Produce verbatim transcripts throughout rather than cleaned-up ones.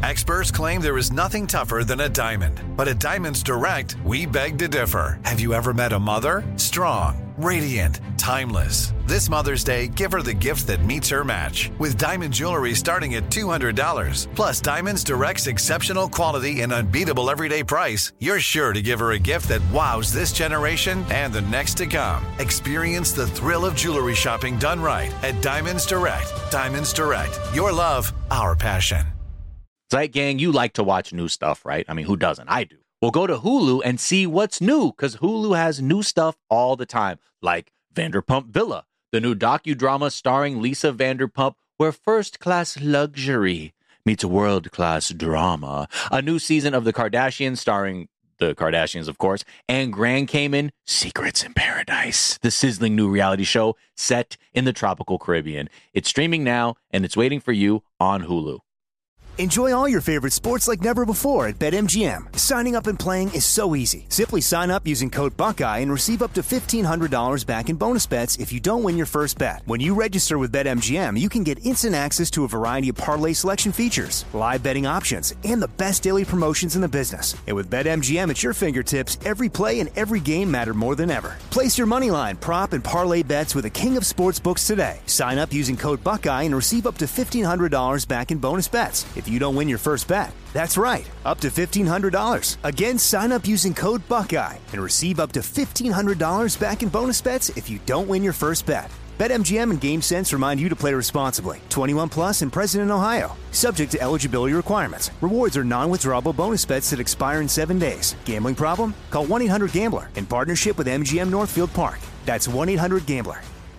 Experts claim there is nothing tougher than a diamond. But at Diamonds Direct, we beg to differ. Have you ever met a mother? Strong, radiant, timeless. This Mother's Day, give her the gift that meets her match. With diamond jewelry starting at two hundred dollars. Plus Diamonds Direct's exceptional quality and unbeatable everyday price, you're sure to give her a gift that wows this generation and the next to come. Experience the thrill of jewelry shopping done right at Diamonds Direct. Diamonds Direct. Your love, our passion. Right, gang, you like to watch new stuff, right? I mean, who doesn't? I do. Well, go to Hulu and see what's new, because Hulu has new stuff all the time, like Vanderpump Villa, the new docudrama starring Lisa Vanderpump, where first-class luxury meets world-class drama. A new season of The Kardashians starring the Kardashians, of course, and Grand Cayman, Secrets in Paradise, the sizzling new reality show set in the tropical Caribbean. It's streaming now, and it's waiting for you on Hulu. Enjoy all your favorite sports like never before at BetMGM. Signing up and playing is so easy. Simply sign up using code Buckeye and receive up to fifteen hundred dollars back in bonus bets if you don't win your first bet. When you register with BetMGM, you can get instant access to a variety of parlay selection features, live betting options, and the best daily promotions in the business. And with BetMGM at your fingertips, every play and every game matter more than ever. Place your moneyline, prop, and parlay bets with the king of sportsbooks today. Sign up using code Buckeye and receive up to fifteen hundred dollars back in bonus bets if you don't win your first bet. That's right, up to fifteen hundred dollars. Again, sign up using code Buckeye and receive up to fifteen hundred dollars back in bonus bets if you don't win your first bet. BetMGM and GameSense remind you to play responsibly. twenty-one plus and present in Ohio. Subject to eligibility requirements. Rewards are non-withdrawable bonus bets that expire in seven days. Gambling problem? Call one eight hundred gambler in partnership with M G M Northfield Park. That's one eight hundred gambler.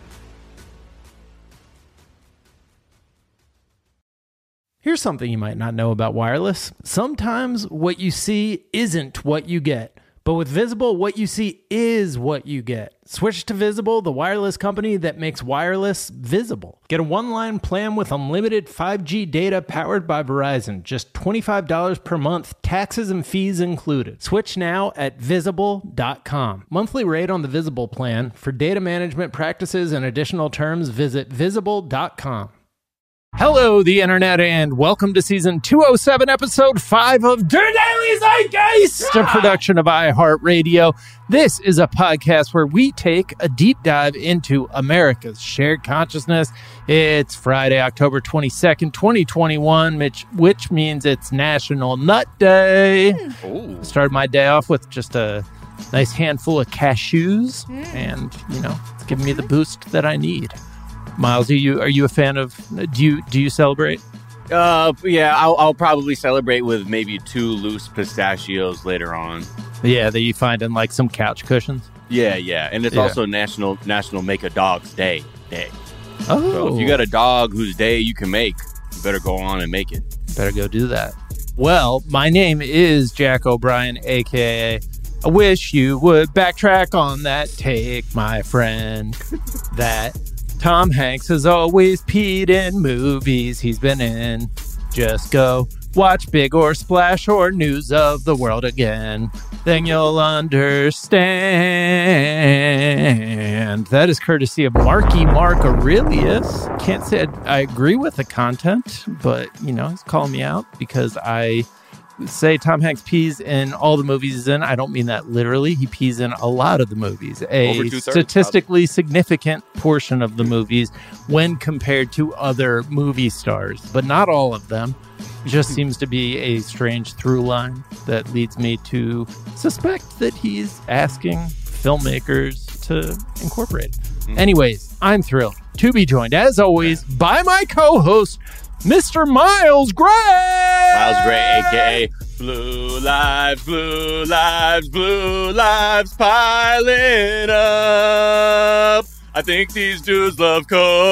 Here's something you might not know about wireless. Sometimes what you see isn't what you get. But with Visible, what you see is what you get. Switch to Visible, the wireless company that makes wireless visible. Get a one-line plan with unlimited five G data powered by Verizon. Just twenty-five dollars per month, taxes and fees included. Switch now at visible dot com. Monthly rate on the Visible plan. For data management practices and additional terms, visit visible dot com. Hello, the internet, and welcome to season two oh seven, episode five of Der Daily Zeitgeist, a production of iHeartRadio. This is a podcast where we take a deep dive into America's shared consciousness. It's Friday, October twenty-second, twenty twenty-one, which, which means it's National Nut Day. Ooh. Started my day off with just a nice handful of cashews, mm. and, you know, it's giving me the boost that I need. Miles, are you are you a fan of? Do you do you celebrate? Uh, yeah, I'll, I'll probably celebrate with maybe two loose pistachios later on. Yeah, that you find in like some couch cushions. Yeah, yeah, and it's yeah. also National National Make a Dog's Day Day. Oh, so if you got a dog whose day you can make, you better go on and make it. Better go do that. Well, my name is Jack O'Brien, aka I wish you would backtrack on that take, my friend. That. Tom Hanks has always peed in movies he's been in. Just go watch Big or Splash or News of the World again. Then you'll understand. That is courtesy of Marky Mark Aurelius. Can't say I, I agree with the content, but, you know, he's calling me out because I say Tom Hanks pees in all the movies he's in. I don't mean that literally. He pees in a lot of the movies. A statistically significant portion of the movies when compared to other movie stars, but not all of them. It just seems to be a strange through line that leads me to suspect that he's asking filmmakers to incorporate. Mm. Anyways, I'm thrilled to be joined, as always, by my co-host, Mister Miles Gray! Miles Gray, a k a. Blue Lives, Blue Lives, Blue Lives piling up. I think these dudes love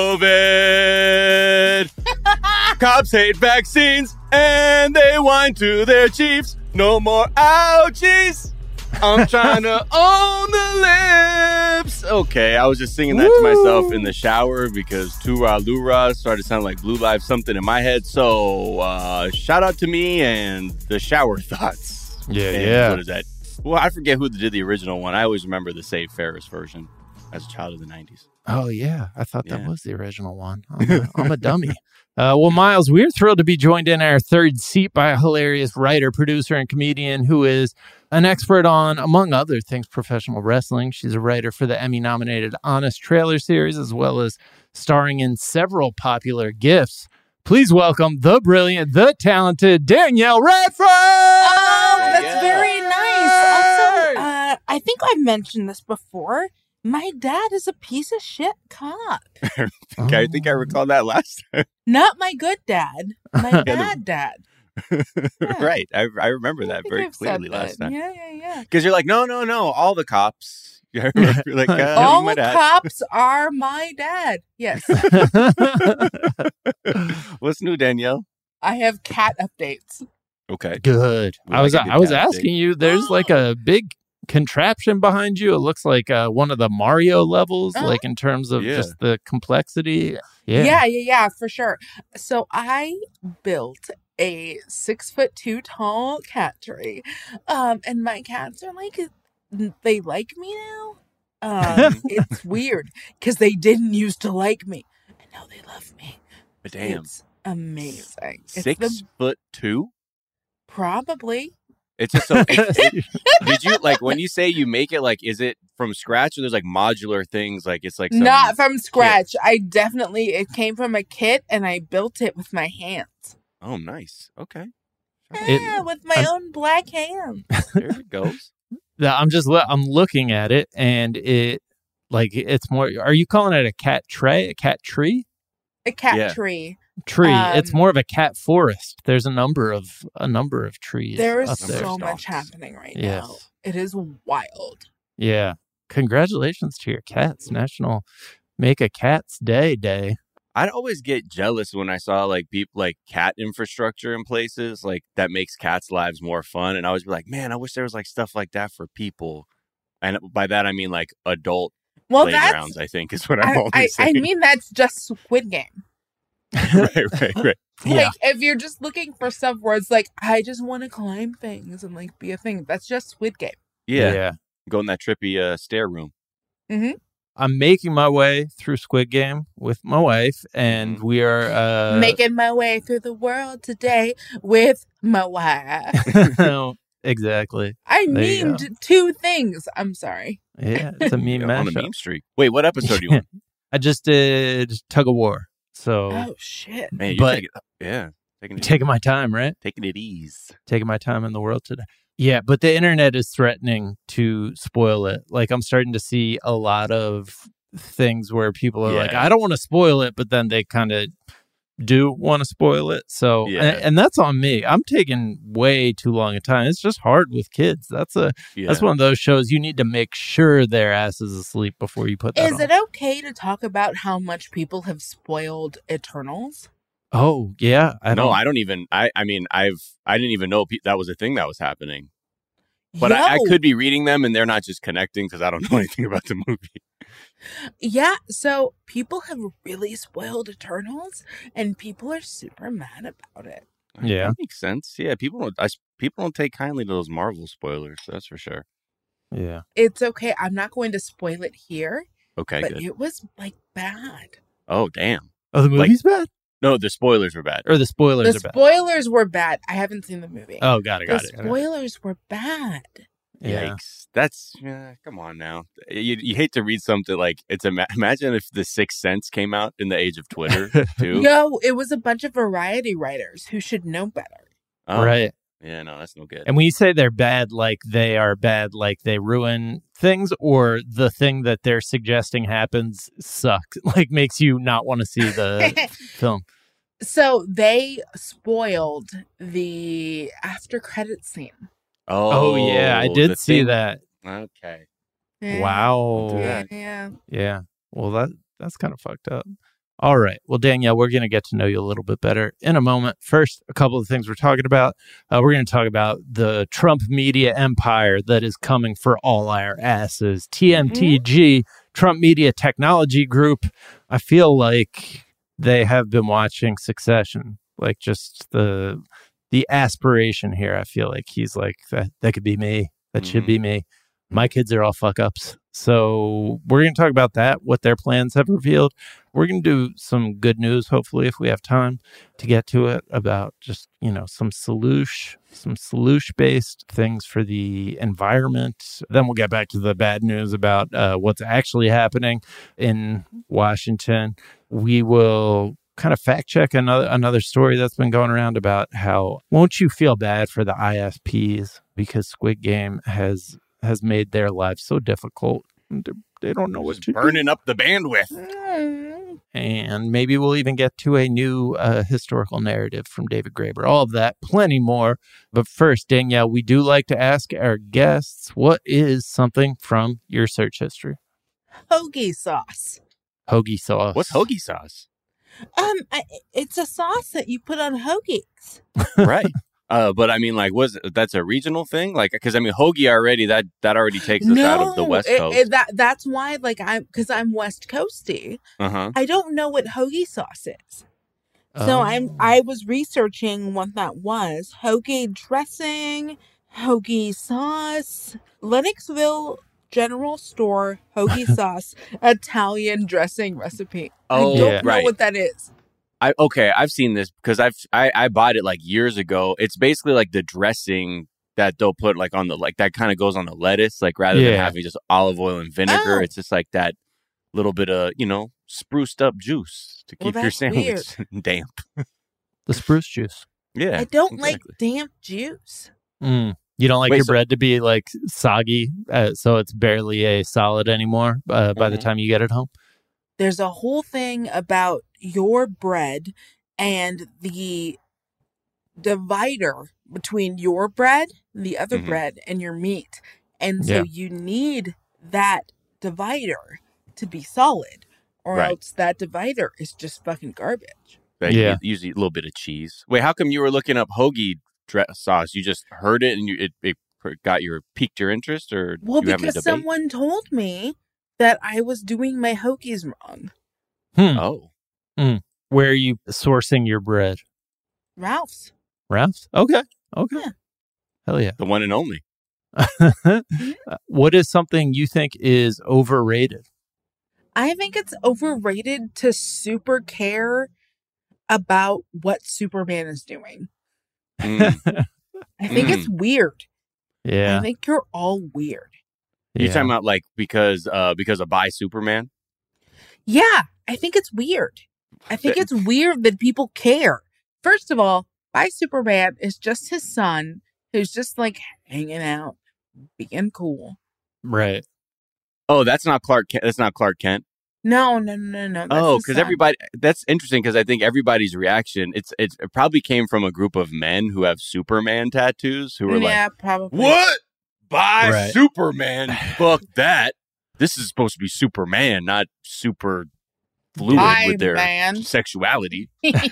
COVID. Cops hate vaccines, and they whine to their chiefs. No more ouchies. I'm trying to own the lips. Okay, I was just singing that Woo. to myself in the shower because Tura Lura started sounding like Blue Lives something in my head. So uh, shout out to me and the shower thoughts. Yeah, and yeah. What is that? Well, I forget who did the original one. I always remember the Save Ferris version as a child of the nineties. Oh, yeah. I thought that yeah. was the original one. I'm a, I'm a dummy. Uh, well, Miles, we're thrilled to be joined in our third seat by a hilarious writer, producer, and comedian who is an expert on, among other things, professional wrestling. She's a writer for the Emmy-nominated Honest Trailer series, as well as starring in several popular GIFs. Please welcome the brilliant, the talented Danielle Radford! Oh, that's Yeah. very nice. Also, uh, I think I've mentioned this before. My dad is a piece of shit cop. Okay, I think I recall that last time. Not my good dad. My bad dad. Yeah. Right. I, I remember I that think very I've said clearly that. last time. Yeah, yeah, yeah. Because you're like, no, no, no, all the cops. You're like, uh, All my the dad. cops are my dad. Yes. What's new, Danielle? I have cat updates. Okay. Good. We I was like a good I was cat asking update. you, there's like a big contraption behind you. It looks like uh, one of the Mario levels, Uh-huh. like in terms of Yeah. just the complexity. Yeah. Yeah, yeah, yeah, for sure. So I built a six foot two tall cat tree. Um, and my cats are like, they like me now. Um, it's weird because they didn't used to like me. And now they love me. Damn. It's amazing. It's Six the- foot two? probably. It's just so. it- did you, like, when you say you make it, like, is it from scratch or there's, like, modular things? Like, it's like some. Not from scratch. I definitely, it came from a kit and I built it with my hands. Oh, nice. Okay. It- Yeah, with my I'm- own black hands. There it goes. Yeah, I'm just lo- I'm looking at it and it like it's more. Are you calling it a cat tray? A cat tree? A cat Yeah. tree. Tree. Um, it's more of a cat forest. There's a number of a number of trees. There is up there. so much Stalks. happening right Yes. now. It is wild. Yeah. Congratulations to your cats. National Make a Cat's Day Day. I'd always get jealous when I saw like people like cat infrastructure in places like that makes cats' lives more fun. And I always be like, man, I wish there was like stuff like that for people. And by that, I mean like adult Well, playgrounds, that's. I think is what I'm I, always I, I saying. mean, that's just Squid Game. right, right, right. Yeah. Like, if you're just looking for stuff where it's like, I just want to climb things and like be a thing, that's just Squid Game. Yeah. Go in that trippy uh, stair room. I'm making my way through Squid Game with my wife, and Mhm. we are uh, Making my way through the world today with my wife. exactly. I There you go. memed two things. I'm sorry. Yeah, it's a meme Yeah, on a mashup. meme streak. Wait, what episode are you on? I just did Tug of War, so Oh, shit. Man, you're But- taking, yeah, taking it, taking my time, right? taking it ease. Taking my time in the world today. Yeah, but the internet is threatening to spoil it. Like I'm starting to see a lot of things where people are like, Yeah. I don't want to spoil it, but then they kind of do want to spoil it. So, Yeah. and, and that's on me. I'm taking way too long a time. It's just hard with kids. That's a Yeah. that's one of those shows you need to make sure their ass is asleep before you put that Is on. it okay to talk about how much people have spoiled Eternals? Oh yeah, I no, don't. I don't even. I, I mean, I've, I didn't even know pe- that was a thing that was happening. But I, I Yo, could be reading them and they're not just connecting because I don't know anything about the movie. Yeah, so people have really spoiled Eternals, and people are super mad about it. Yeah. that makes sense. Yeah, people don't. I, s- people don't take kindly to those Marvel spoilers. That's for sure. Yeah. It's okay. I'm not going to spoil it here, Okay, but good. it was like bad. Oh, damn. Oh, the Like- movie's bad, No, the spoilers were bad. or the spoilers The are bad. spoilers were bad. I haven't seen the movie. Oh, got it, the got it. got it. spoilers were bad. Yeah. Yikes. That's yeah, come on now. You, you hate to read something like it's a. Imagine if The Sixth Sense came out in the age of Twitter too. No, it was a bunch of variety writers who should know better. Oh, Right. Yeah, no, that's no good. And when you say they're bad, like they are bad, like they ruin things, or the thing that they're suggesting happens sucks, like makes you not want to see the film. So they spoiled the after credit scene. oh, Oh, yeah, I did the see thing- that. Okay. Yeah. Wow. do Yeah, that. yeah. Yeah. Well, that that's kind of fucked up. All right. Well, Danielle, we're going to get to know you a little bit better in a moment. First, a couple of things we're talking about. Uh, we're going to talk about the Trump media empire that is coming for all our asses. T M T G, Trump Media Technology Group. I feel like they have been watching Succession. Like just the the aspiration here. I feel like he's like, that, that could be me. That should Mhm. be me. My kids are all fuck ups. So we're going to talk about that, what their plans have revealed. We're going to do some good news, hopefully, if we have time to get to it, about just, you know, some solution, some solution-based things for the environment. Then we'll get back to the bad news about uh, what's actually happening in Washington. We will kind of fact check another another story that's been going around about how won't you feel bad for the I S Ps because Squid Game has has made their lives so difficult. They don't know what Just to burning do. up the bandwidth. And maybe we'll even get to a new uh, historical narrative from David Graeber. All of that, plenty more. But first, Danielle, we do like to ask our guests, what is something from your search history? Hoagie sauce. Hoagie sauce. What's hoagie sauce? Um, I, it's a sauce that you put on hoagies. Right. Uh, but I mean, like, was that's a regional thing? Like, because I mean, hoagie already that that already takes us out of the West it- Coast. it- that that's why, like, I'm because I'm West Coasty. Uh huh. I don't know what hoagie sauce is. So Oh. I'm I was researching what that was. Hoagie dressing, hoagie sauce, Lennoxville General Store hoagie sauce, Italian dressing recipe. Oh, I don't yeah. know right. what that is. I okay, I've seen this because I've I, I bought it like years ago. It's basically like the dressing that they'll put like on the like that kind of goes on the lettuce, like rather than Yeah. having just olive oil and vinegar, Oh. it's just like that little bit of, you know, spruced up juice to Well, keep your that's sandwich damp. The spruce juice. Yeah. I don't exactly. like damp juice. Mm. You don't like Wait, your so- bread to be like soggy, uh, so it's barely a solid anymore uh, by the Mhm. time you get it home? There's a whole thing about your bread and the divider between your bread, the other Mhm. bread, and your meat. And so Yeah. you need that divider to be solid, or Right. else that divider is just fucking garbage. Like, Yeah. you- usually a little bit of cheese. Wait, how come you were looking up hoagie dre- sauce? You just heard it and you it, it got your piqued your interest, or Well, you having a because debate? someone told me that I was doing my hoagies wrong. Hmm. Oh, Where are you sourcing your bread? Ralph's. Ralph's? Okay. Okay. Yeah. Hell yeah. the one and only. Uh, what is something you think is overrated? I think it's overrated to super care about what Superman is doing. Mm. I think it's weird. Yeah. I think you're all weird. You're yeah. talking about like because uh because of Buy Superman? Yeah, I think it's weird. I think it's weird that people care. First of all, By Superman is just his son who's just like hanging out, being cool. Right. Oh, that's not Clark Kent. That's not Clark Kent. No, no, no, no. that's Oh, his because son. everybody. That's interesting because I think everybody's reaction. It's, it's it probably came from a group of men who have Superman tattoos who were yeah, probably. like, "What? Buy Right. Superman? Fuck that! This is supposed to be Superman, not super fluid Buy with their man." sexuality."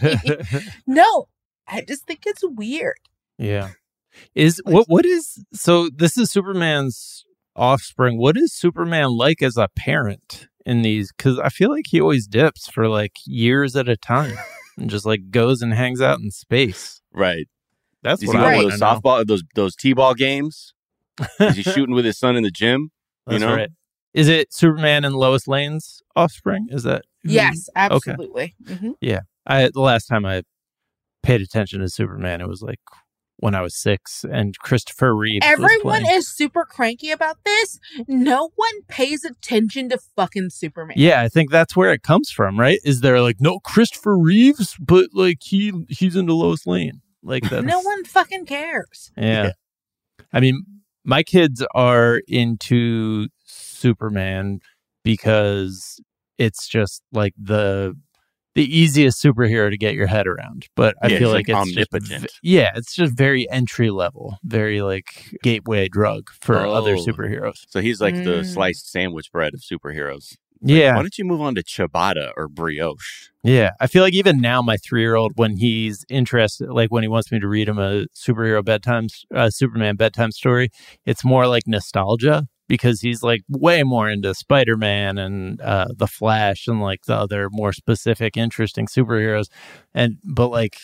No, I just think it's weird. Yeah. Is what what is so this is Superman's offspring. What is Superman like as a parent in these? Because I feel like he always dips for like years at a time and just like goes and hangs out in space. Right? That's Is what he I going want to to those know. softball, those those t-ball games? Is he shooting with his son in the gym? That's you know? right. Is it Superman and Lois Lane's offspring? Is that who- Yes, absolutely. Mhm. I the last time I paid attention to Superman, it was like when I was six, and Christopher Reeve. was Everyone playing. is super cranky about this. No one pays attention to fucking Superman. Yeah, I think that's where it comes from, right? Is there like no Christopher Reeves, but like he he's into Lois Lane, like that. No one fucking cares. Yeah. Yeah. I mean, my kids are into Superman because it's just like the the easiest superhero to get your head around. But I Yeah, feel he's, like, like, it's just omnipotent. v- yeah, it's just very entry level, very like gateway drug for other Oh. superheroes. So he's like the Mm. sliced sandwich bread of superheroes. Yeah. Why don't you move on to ciabatta or brioche? Yeah, I feel like even now, my three-year-old, when he's interested, like when he wants me to read him a superhero bedtime, uh, Superman bedtime story, it's more like nostalgia because he's like way more into Spider-Man and uh, the Flash and like the other more specific, interesting superheroes. And but like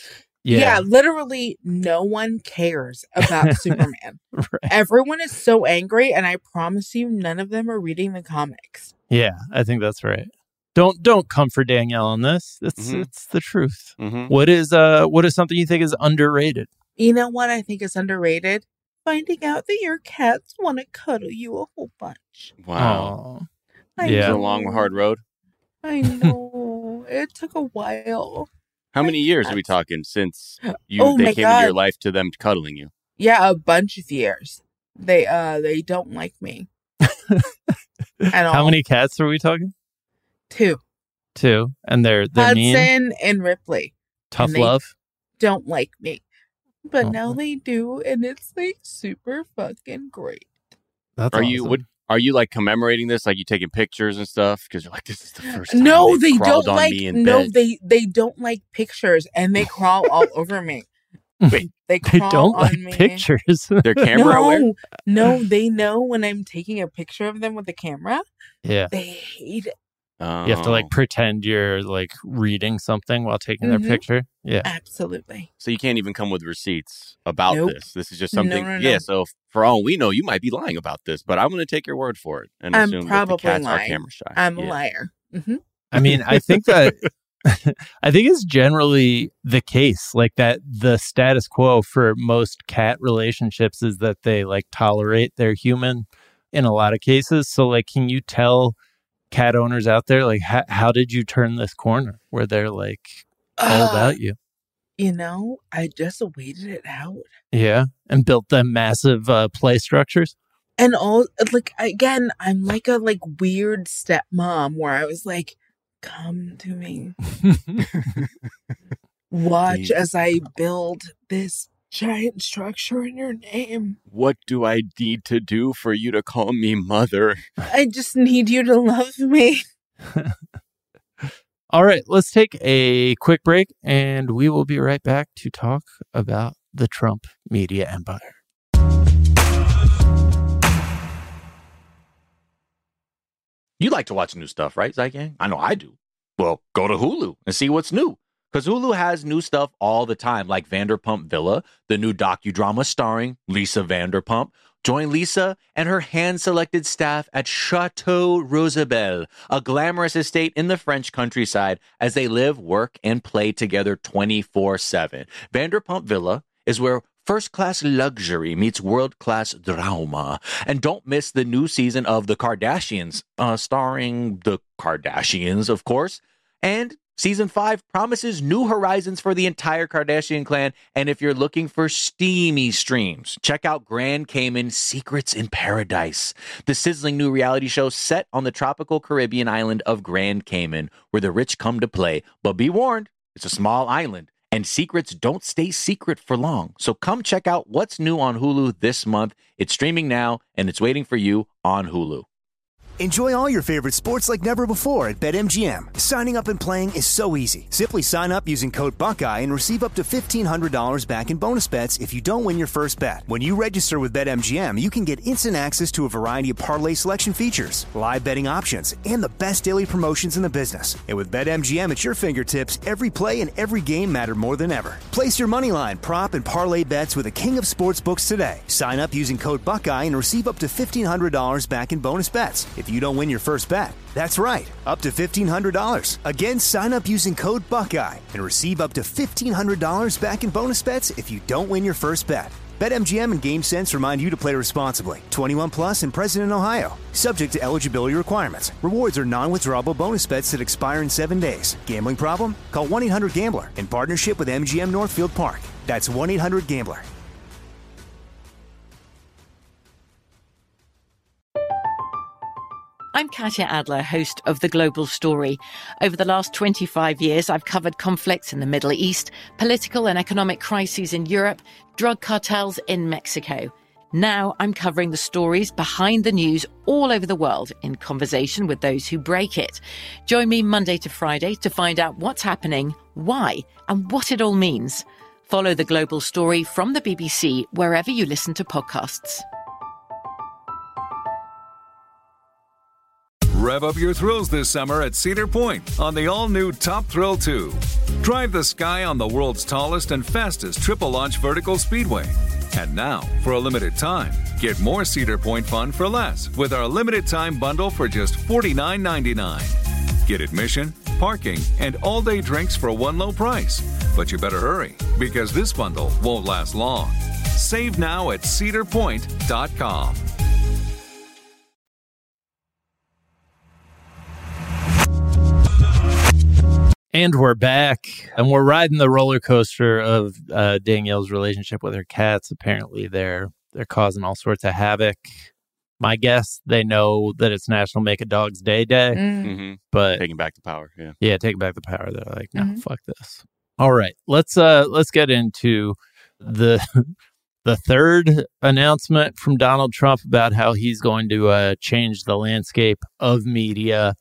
Yeah. Yeah, literally no one cares about Superman. Right. Everyone is so angry, and I promise you, none of them are reading the comics. Yeah, I think that's right. Don't don't comfort Danielle on this. It's Mhm. it's the truth. Mhm. What is uh what is something you think is underrated? You know what I think is underrated? Finding out that your cats want to cuddle you a whole bunch. Wow. Aw. I Yeah. It's a know. long, hard road. I know. It took a while. How many years are we talking since you Oh they my came into your God. life to them cuddling you? Yeah, a bunch of years. They uh they don't like me. At all. How many cats are we talking? Two. Two. And they're they're mean, Hudson and Ripley tough and they- love. don't like me. But Oh. now they do, and it's like super fucking great. That's Are you awesome. what? Are you like commemorating this? Like you taking pictures and stuff? Because you're like, this is the first time No, they they crawled don't on like me in no, bed. they they don't like pictures, and they crawl all over me. Wait, They They crawl don't on like me. pictures. They're camera aware. No, no, they know when I'm taking a picture of them with the camera. Yeah. They hate it. Oh. You have to like pretend you're like reading something while taking their Mhm. picture. Yeah. Absolutely. So you can't even come with receipts about Nope. this. This is just No, something. no, no. Yeah. So for all we know, you might be lying about this, but I'm going to take your word for it and I'm assume that probably the cats are lying. camera shy. I'm Yeah. a liar. hmm I mean, I think that I think it's generally the case, like that the status quo for most cat relationships is that they like tolerate their human in a lot of cases. So like, can you tell cat owners out there, like, how, how did you turn this corner where they're like all Uh, about you? You know, I just waited it out. Yeah. And built them massive uh, play structures. And all like again, I'm like a like weird stepmom where I was like, come to me. Watch Yeah. as I build this giant structure in your name. What do I need to do for you to call me mother? I just need you to love me. All right, let's take a quick break and we will be right back to talk about the Trump media empire. You like to watch new stuff, right, Zygang? I know I do. Well, go to Hulu and see what's new. Because Hulu has new stuff all the time, like Vanderpump Villa, the new docudrama starring Lisa Vanderpump. Join Lisa and her hand-selected staff at Chateau Rosabelle, a glamorous estate in the French countryside, as they live, work, and play together twenty-four seven. Vanderpump Villa is where first-class luxury meets world-class drama. And don't miss the new season of The Kardashians, uh, starring the Kardashians, of course. And season five promises new horizons for the entire Kardashian clan. And if you're looking for steamy streams, check out Grand Cayman Secrets in Paradise, the sizzling new reality show set on the tropical Caribbean island of Grand Cayman, where the rich come to play. But be warned, it's a small island, and secrets don't stay secret for long. So come check out what's new on Hulu this month. It's streaming now, and it's waiting for you on Hulu. Enjoy all your favorite sports like never before at BetMGM. Signing up and playing is so easy. Simply sign up using code Buckeye and receive up to fifteen hundred dollars back in bonus bets if you don't win your first bet. When you register with BetMGM, you can get instant access to a variety of parlay selection features, live betting options, and the best daily promotions in the business. And with BetMGM at your fingertips, every play and every game matter more than ever. Place your moneyline, prop, and parlay bets with the king of sportsbooks today. Sign up using code Buckeye and receive up to fifteen hundred dollars back in bonus bets if you don't win your first bet. That's right, up to fifteen hundred dollars. Again, sign up using code Buckeye and receive up to fifteen hundred dollars back in bonus bets if you don't win your first bet. BetMGM and GameSense remind you to play responsibly. twenty-one plus and present in Ohio. Subject to eligibility requirements. Rewards are non-withdrawable bonus bets that expire in seven days. Gambling problem? Call one eight hundred gambler in partnership with M G M Northfield Park. That's one eight hundred gambler. I'm Katya Adler, host of The Global Story. Over the last twenty-five years, I've covered conflicts in the Middle East, political and economic crises in Europe, drug cartels in Mexico. Now I'm covering the stories behind the news all over the world in conversation with those who break it. Join me Monday to Friday to find out what's happening, why, and what it all means. Follow The Global Story from the B B C wherever you listen to podcasts. Rev up your thrills this summer at Cedar Point on the all-new Top Thrill two. Drive the sky on the world's tallest and fastest triple-launch vertical speedway. And now, for a limited time, get more Cedar Point fun for less with our limited-time bundle for just forty-nine ninety-nine. Get admission, parking, and all-day drinks for one low price. But you better hurry, because this bundle won't last long. Save now at cedar point dot com. And we're back, and we're riding the roller coaster of uh, Danielle's relationship with her cats. Apparently, they're they're causing all sorts of havoc. My guess, they know that it's National Make a Dog's Day Day, Mm-hmm. but Taking back the power, yeah. yeah, taking back the power. They're like, no, Mhm. fuck this. All right, let's uh let's get into the the third announcement from Donald Trump about how he's going to uh, change the landscape of media.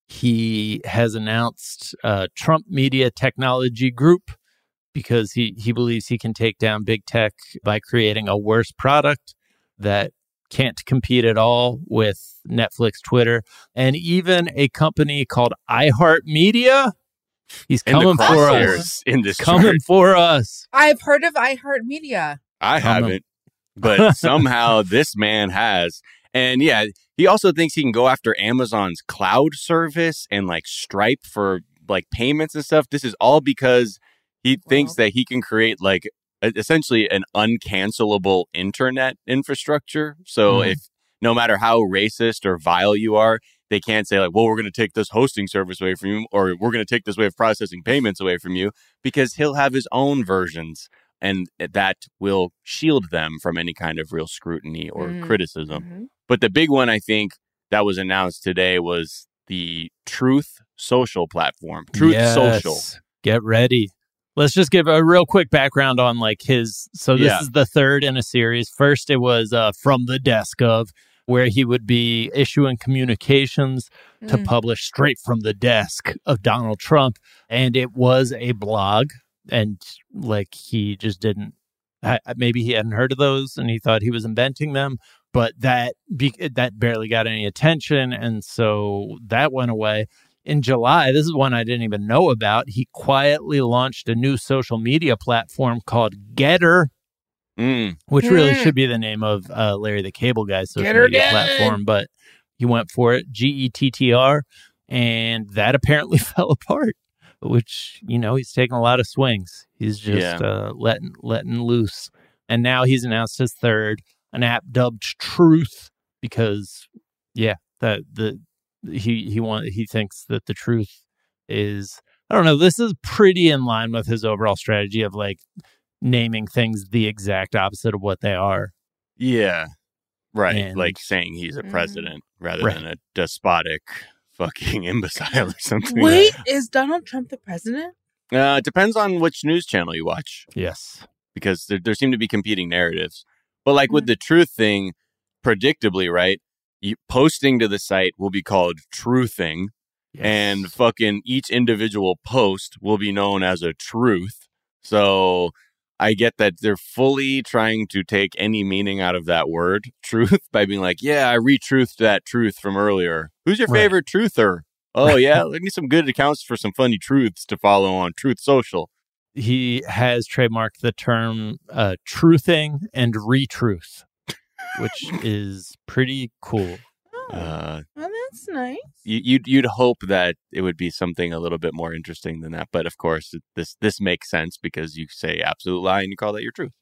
He has announced uh, Trump Media Technology Group because he, he believes he can take down big tech by creating a worse product that can't compete at all with Netflix, Twitter, and even a company called iHeartMedia. He's In the coming for crosshairs us. in this Coming chart. for us. I've heard of iHeartMedia. I Coming. haven't, but somehow this man has. And yeah, he also thinks he can go after Amazon's cloud service and like Stripe for like payments and stuff. This is all because he thinks that he can create like a, essentially an uncancelable internet infrastructure. So Mhm. if no matter how racist or vile you are, they can't say like, well, we're going to take this hosting service away from you, or we're going to take this way of processing payments away from you, because he'll have his own versions. And that will shield them from any kind of real scrutiny or Mm. criticism. Mhm. But the big one, I think, that was announced today was the Truth Social platform. Truth Yes. Social. Get ready. Let's just give a real quick background on like his. So this Yeah. is the third in a series. First, it was uh, From the Desk of, where he would be issuing communications to Mm. publish straight from the desk of Donald Trump. And it was a blog. And like he just didn't, I, maybe he hadn't heard of those and he thought he was inventing them. But that be, that barely got any attention. And so that went away. In July, this is one I didn't even know about. He quietly launched a new social media platform called Getter, Mm. which really Hmm. should be the name of uh, Larry the Cable Guy's social Getter media Gang. platform. But he went for it, G E T T R, and that apparently fell apart. Which, you know, he's taking a lot of swings. He's just Yeah. uh, letting letting loose. And now he's announced his third, an app dubbed Truth, because yeah, that the he he want he thinks that the truth is, I don't know, this is pretty in line with his overall strategy of like naming things the exact opposite of what they are. Yeah. Right. And- like saying he's a Mm. president rather Right. than a despotic fucking imbecile or something. Wait, is Donald Trump the president? Uh, it depends on which news channel you watch, Yes. because there, there seem to be competing narratives. But like with the truth thing, predictably, right? You, posting to the site will be called truthing, Yes. and fucking each individual post will be known as a truth. So I get that they're fully trying to take any meaning out of that word, truth, by being like, yeah, I retruthed that truth from earlier. Who's your Right. favorite truther? Oh, yeah, I need some good accounts for some funny truths to follow on Truth Social. He has trademarked the term uh, truthing and retruth, which is pretty cool. Oh, Uh, well, that's nice. you, you'd you'd hope that it would be something a little bit more interesting than that, but of course, it, this this makes sense because you say absolute lie and you call that your truth.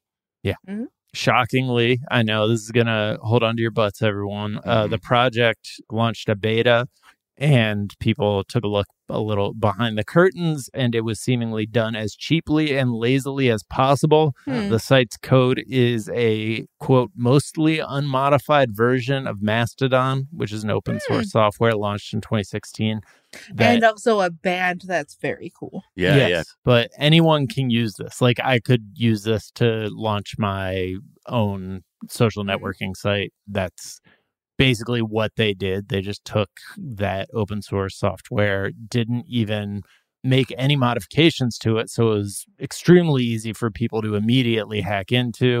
Shockingly, I know this is going to hold on to your butts, everyone. Uh, Mhm. the project launched a beta and people took a look a little behind the curtains, and it was seemingly done as cheaply and lazily as possible. Hmm. The site's code is a, quote, mostly unmodified version of Mastodon, which is an open source software launched in twenty sixteen. that- And also a band that's very cool. Yeah, yes, yeah. but anyone can use this. Like I could use this to launch my own social networking site. That's basically what they did. They just took that open source software, didn't even make any modifications to it. So it was extremely easy for people to immediately hack into.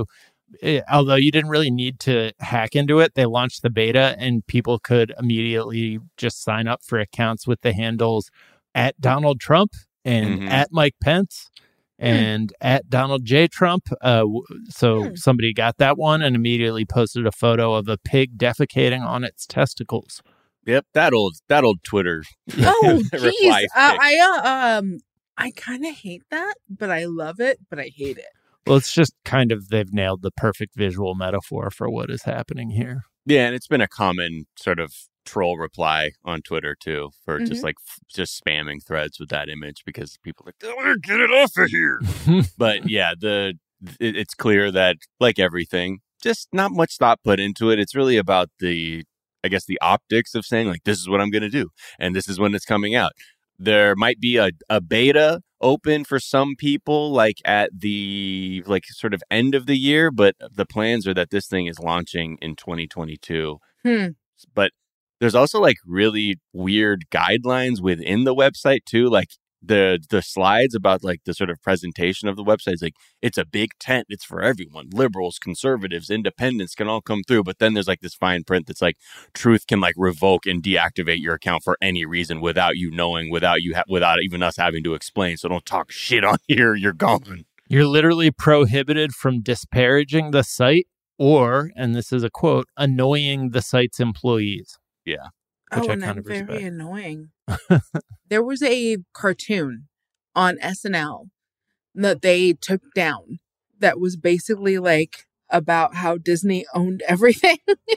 It, although you didn't really need to hack into it, they launched the beta and people could immediately just sign up for accounts with the handles at Donald Trump and Mhm. at Mike Pence and at Donald J. Trump. Uh, w- so Hmm. somebody got that one and immediately posted a photo of a pig defecating on its testicles. Yep, that old that old Twitter. Oh, reply jeez. Uh, stick. I uh, um, I kind of hate that, but I love it, but I hate it. Well, it's just kind of, they've nailed the perfect visual metaphor for what is happening here. Yeah, and it's been a common sort of troll reply on Twitter too, for just Mhm. like f- just spamming threads with that image because people are like, "Oh, get it off of here." But yeah, the it, it's clear that, like everything, just not much thought put into it. It's really about the, I guess, the optics of saying like, this is what I'm going to do, and this is when it's coming out. There might be a, a beta open for some people, like at the like sort of end of the year, but the plans are that this thing is launching in twenty twenty-two. Hmm. But there's also like really weird guidelines within the website too, like the the slides about like the sort of presentation of the website is like, it's a big tent, it's for everyone, liberals, conservatives, independents can all come through. But then there's like this fine print that's like, Truth can like revoke and deactivate your account for any reason without you knowing, without you ha- without even us having to explain. So don't talk shit on here, you're gone. You're literally prohibited from disparaging the site or, and this is a quote, annoying the site's employees. Yeah. Which oh, I and kind I'm of very respect. annoying. There was a cartoon on S N L that they took down that was basically like about how Disney owned everything.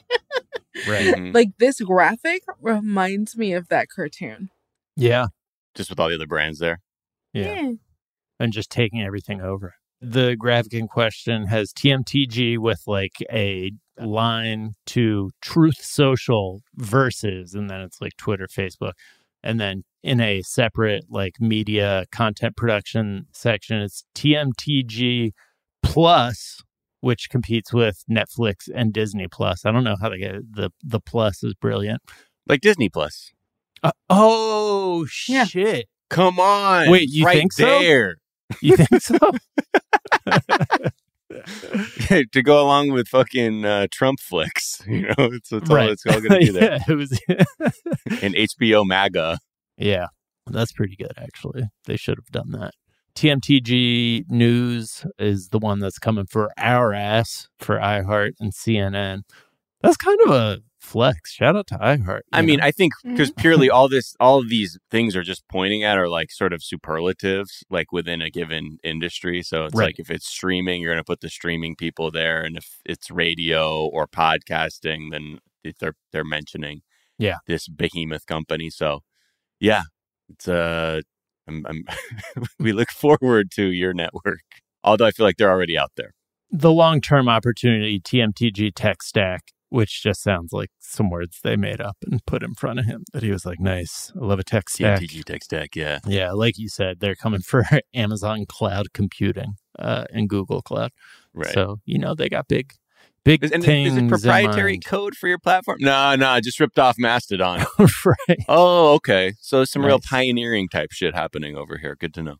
Right. Mhm. Like this graphic reminds me of that cartoon. Yeah. Just with all the other brands there. Yeah. And just taking everything over. The graphic in question has T M T G with like a line to Truth Social versus, and then it's like Twitter, Facebook. And then in a separate like media content production section, it's T M T G Plus, which competes with Netflix and Disney Plus. I don't know how to get it. The, the plus is brilliant. Like Disney Plus. Uh, oh, Yeah. shit. Come on. Wait, you right think so? there. You think so? To go along with fucking uh, Trump flicks, you know, it's, it's all Right. it's all going to be there. Yeah, it was. And H B O MAGA. Yeah, that's pretty good, actually. They should have done that. T M T G News is the one that's coming for our ass for iHeart and C N N. That's kind of a flex. Shout out to iHeart. I you mean, know? I think because purely all this, all of these things are just pointing at are like sort of superlatives, like within a given industry. So it's Right. like if it's streaming, you're going to put the streaming people there, and if it's radio or podcasting, then they're they're mentioning Yeah. this behemoth company. So yeah, it's uh, I'm, I'm we look forward to your network. Although I feel like they're already out there. the long-term opportunity T M T G tech stack, which just sounds like some words they made up and put in front of him. That he was like, nice. I love a tech stack. T M T G Tech Stack, yeah. Yeah, like you said, they're coming for Amazon Cloud Computing uh, and Google Cloud. Right. So, you know, they got big, big Is, and things is it in proprietary mind. code for your platform? No, no, I just ripped off Mastodon. Right. Oh, okay. So some real Nice. pioneering type shit happening over here. Good to know.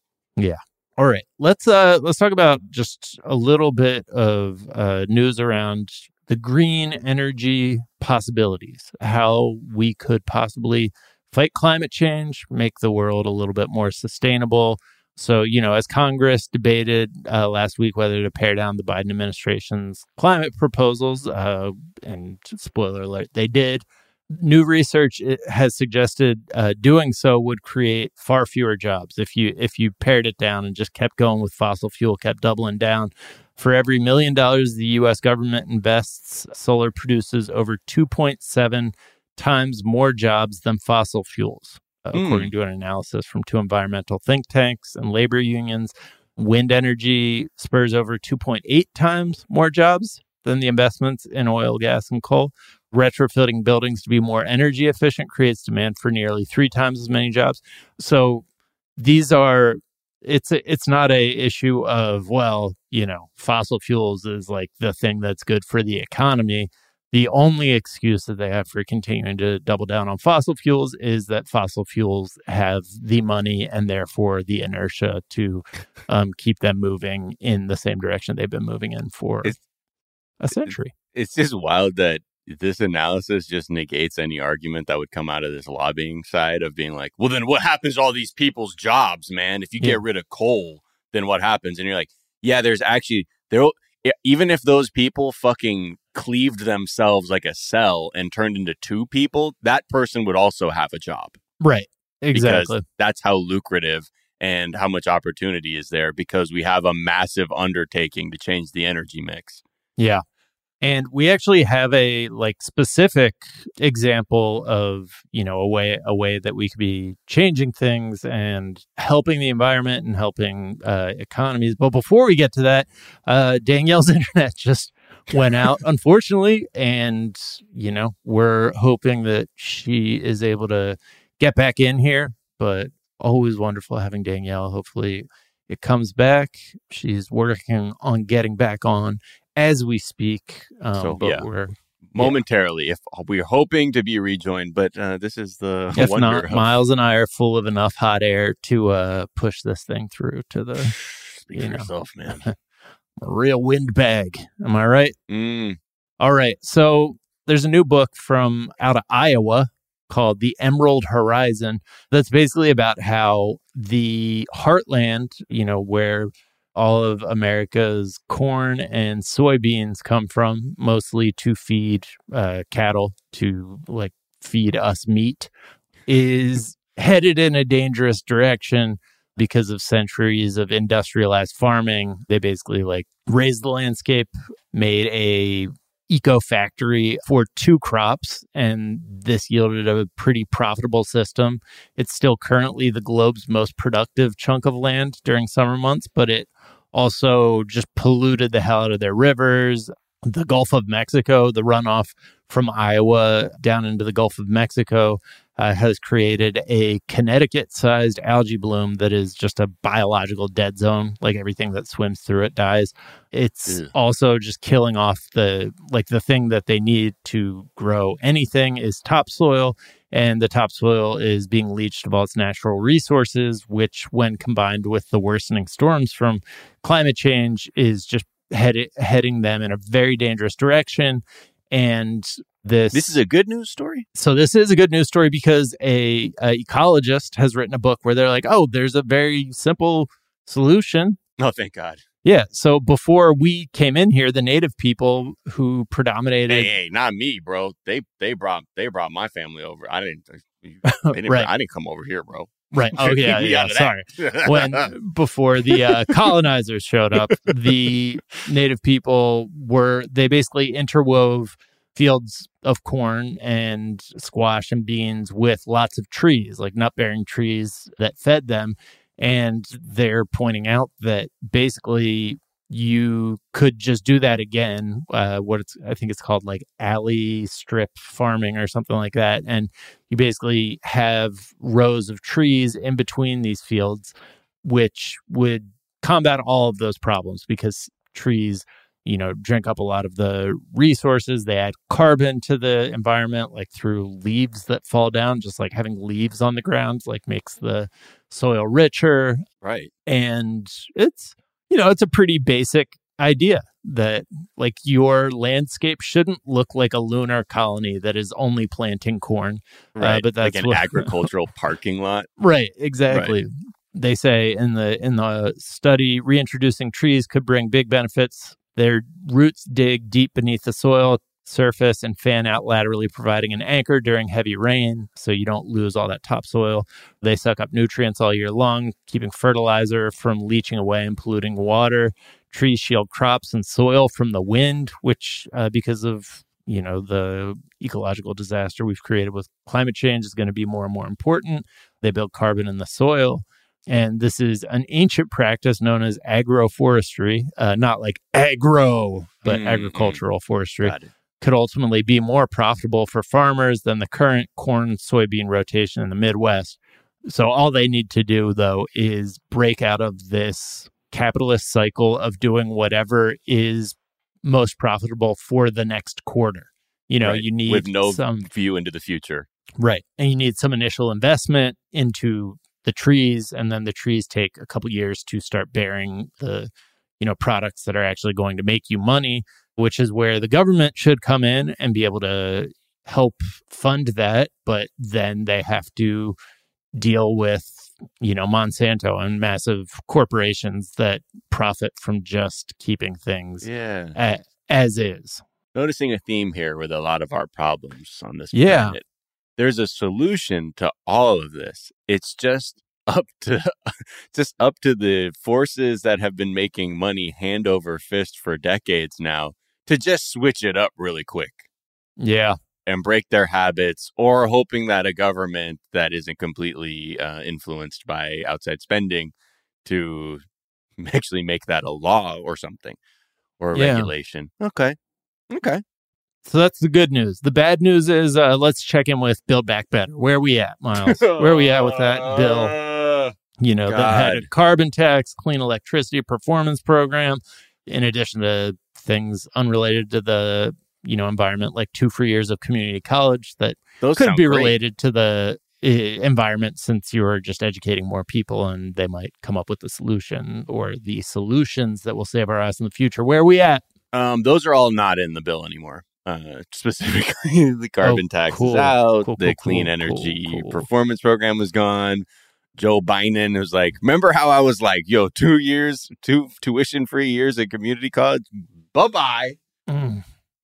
All right. Let's uh let's talk about just a little bit of uh news around the green energy possibilities, how we could possibly fight climate change, make the world a little bit more sustainable. So, you know, as Congress debated uh, last week whether to pare down the Biden administration's climate proposals, uh, and spoiler alert, they did. New research uh, has suggested uh, doing so would create far fewer jobs if you if you pared it down and just kept going with fossil fuel, kept doubling down. For every million dollars the U S government invests, solar produces over two point seven times more jobs than fossil fuels, uh, Mm. according to an analysis from two environmental think tanks and labor unions. Wind energy spurs over two point eight times more jobs than the investments in oil, gas, and coal. Retrofitting buildings to be more energy efficient creates demand for nearly three times as many jobs. So these are, it's a, it's not a issue of, well, you know, fossil fuels is like the thing that's good for the economy. The only excuse that they have for continuing to double down on fossil fuels is that fossil fuels have the money and therefore the inertia to um, keep them moving in the same direction they've been moving in for Is- a century. It's just wild that this analysis just negates any argument that would come out of this lobbying side of being like, well, then what happens to all these people's jobs, man? If you Yeah. get rid of coal, then what happens? And you're like, yeah, there's actually, there. Even if those people fucking cleaved themselves like a cell and turned into two people, that person would also have a job. Right. Exactly. Because that's how lucrative and how much opportunity is there, because we have a massive undertaking to change the energy mix. Yeah. And we actually have a like specific example of, you know, a way a way that we could be changing things and helping the environment and helping uh, economies. But before we get to that, uh, Danielle's internet just went out, unfortunately. And, you know, we're hoping that she is able to get back in here. But always wonderful having Danielle. Hopefully it comes back. She's working on getting back on as we speak, um, So, but yeah. we're Momentarily, if we're hoping to be rejoined, but uh, this is the if wonder not, of- Miles and I are full of enough hot air to uh, push this thing through to the Speak you for know. yourself, man. real windbag. Am I right? Mm. All right. So there's a new book from out of Iowa called The Emerald Horizon that's basically about how the heartland, you know, where all of America's corn and soybeans come from, mostly to feed uh, cattle, to like feed us meat, is headed in a dangerous direction because of centuries of industrialized farming. They basically like raised the landscape, made a eco factory for two crops, and this yielded a pretty profitable system. It's still currently the globe's most productive chunk of land during summer months, but it also just polluted the hell out of their rivers. The Gulf of Mexico, the runoff from Iowa down into the Gulf of Mexico, uh, has created a Connecticut-sized algae bloom that is just a biological dead zone. Like everything that swims through it dies. It's Ew. also just killing off the like the thing that they need to grow anything is topsoil, and the topsoil is being leached of all its natural resources, which, when combined with the worsening storms from climate change, is just head- heading them in a very dangerous direction. And this This is a good news story? so this is a good news story because a, a ecologist has written a book where they're like, oh, there's a very simple solution. Oh, thank God. Yeah. So before we came in here, the native people who predominated, Hey, hey, not me, bro. They they brought they brought my family over. I didn't. They didn't Right. I didn't come over here, bro. right? Oh yeah, We yeah. out of Sorry. that. When before the uh, colonizers showed up, the native people were they basically interwove fields of corn and squash and beans with lots of trees, like nut-bearing trees that fed them. And they're pointing out that basically you could just do that again. Uh, what it's, I think it's called like alley strip farming or something like that. And you basically have rows of trees in between these fields, which would combat all of those problems because trees, you know, drink up a lot of the resources. They add carbon to the environment, like through leaves that fall down. Just like having leaves on the ground, like makes the soil richer. Right. And it's, you know, it's a pretty basic idea that like your landscape shouldn't look like a lunar colony that is only planting corn. Right. Uh, but that's like an what- agricultural parking lot. Right, exactly. They say in the in the study, reintroducing trees could bring big benefits. Their roots dig deep beneath the soil surface and fan out laterally, providing an anchor during heavy rain so you don't lose all that topsoil. They suck up nutrients all year long, keeping fertilizer from leaching away and polluting water. Trees shield crops and soil from the wind, which uh, because of you know the ecological disaster we've created with climate change is going to be more and more important. They build carbon in the soil. And this is an ancient practice known as agroforestry, uh, not like agro, but Mm, agricultural forestry. Got it. Could ultimately be more profitable for farmers than the current corn soybean rotation in the Midwest. So all they need to do, though, is break out of this capitalist cycle of doing whatever is most profitable for the next quarter. You know, Right. you need with no some view into the future. right, and you need some initial investment into the trees, and then the trees take a couple years to start bearing the, you know, products that are actually going to make you money, which is where the government should come in and be able to help fund that. But then they have to deal with, you know, Monsanto and massive corporations that profit from just keeping things Yeah. a- as is. Noticing a theme here with a lot of our problems on this Yeah. planet. There's a solution to all of this. It's just up to just up to the forces that have been making money hand over fist for decades now to just switch it up really quick Yeah. and break their habits, or hoping that a government that isn't completely uh, influenced by outside spending to actually make that a law or something, or a Yeah. regulation. Okay. Okay. So that's the good news. The bad news is uh, let's check in with Build Back Better. Where are we at, Miles? Where are we at with that bill? Uh, You know, that had a God. carbon tax, clean electricity performance program, in addition to things unrelated to the, you know, environment, like two free years of community college that Those could sound be great. related to the uh, environment, since you're just educating more people and they might come up with the solution or the solutions that will save our ass in the future. Where are we at? Um, those are all not in the bill anymore. Uh, specifically, the carbon Oh, tax cool. is out. Cool, the cool, clean cool, energy cool, cool. performance program was gone. Joe Biden was like, remember how I was like, yo, two years, two tuition free years at community college? Bye bye. Mm.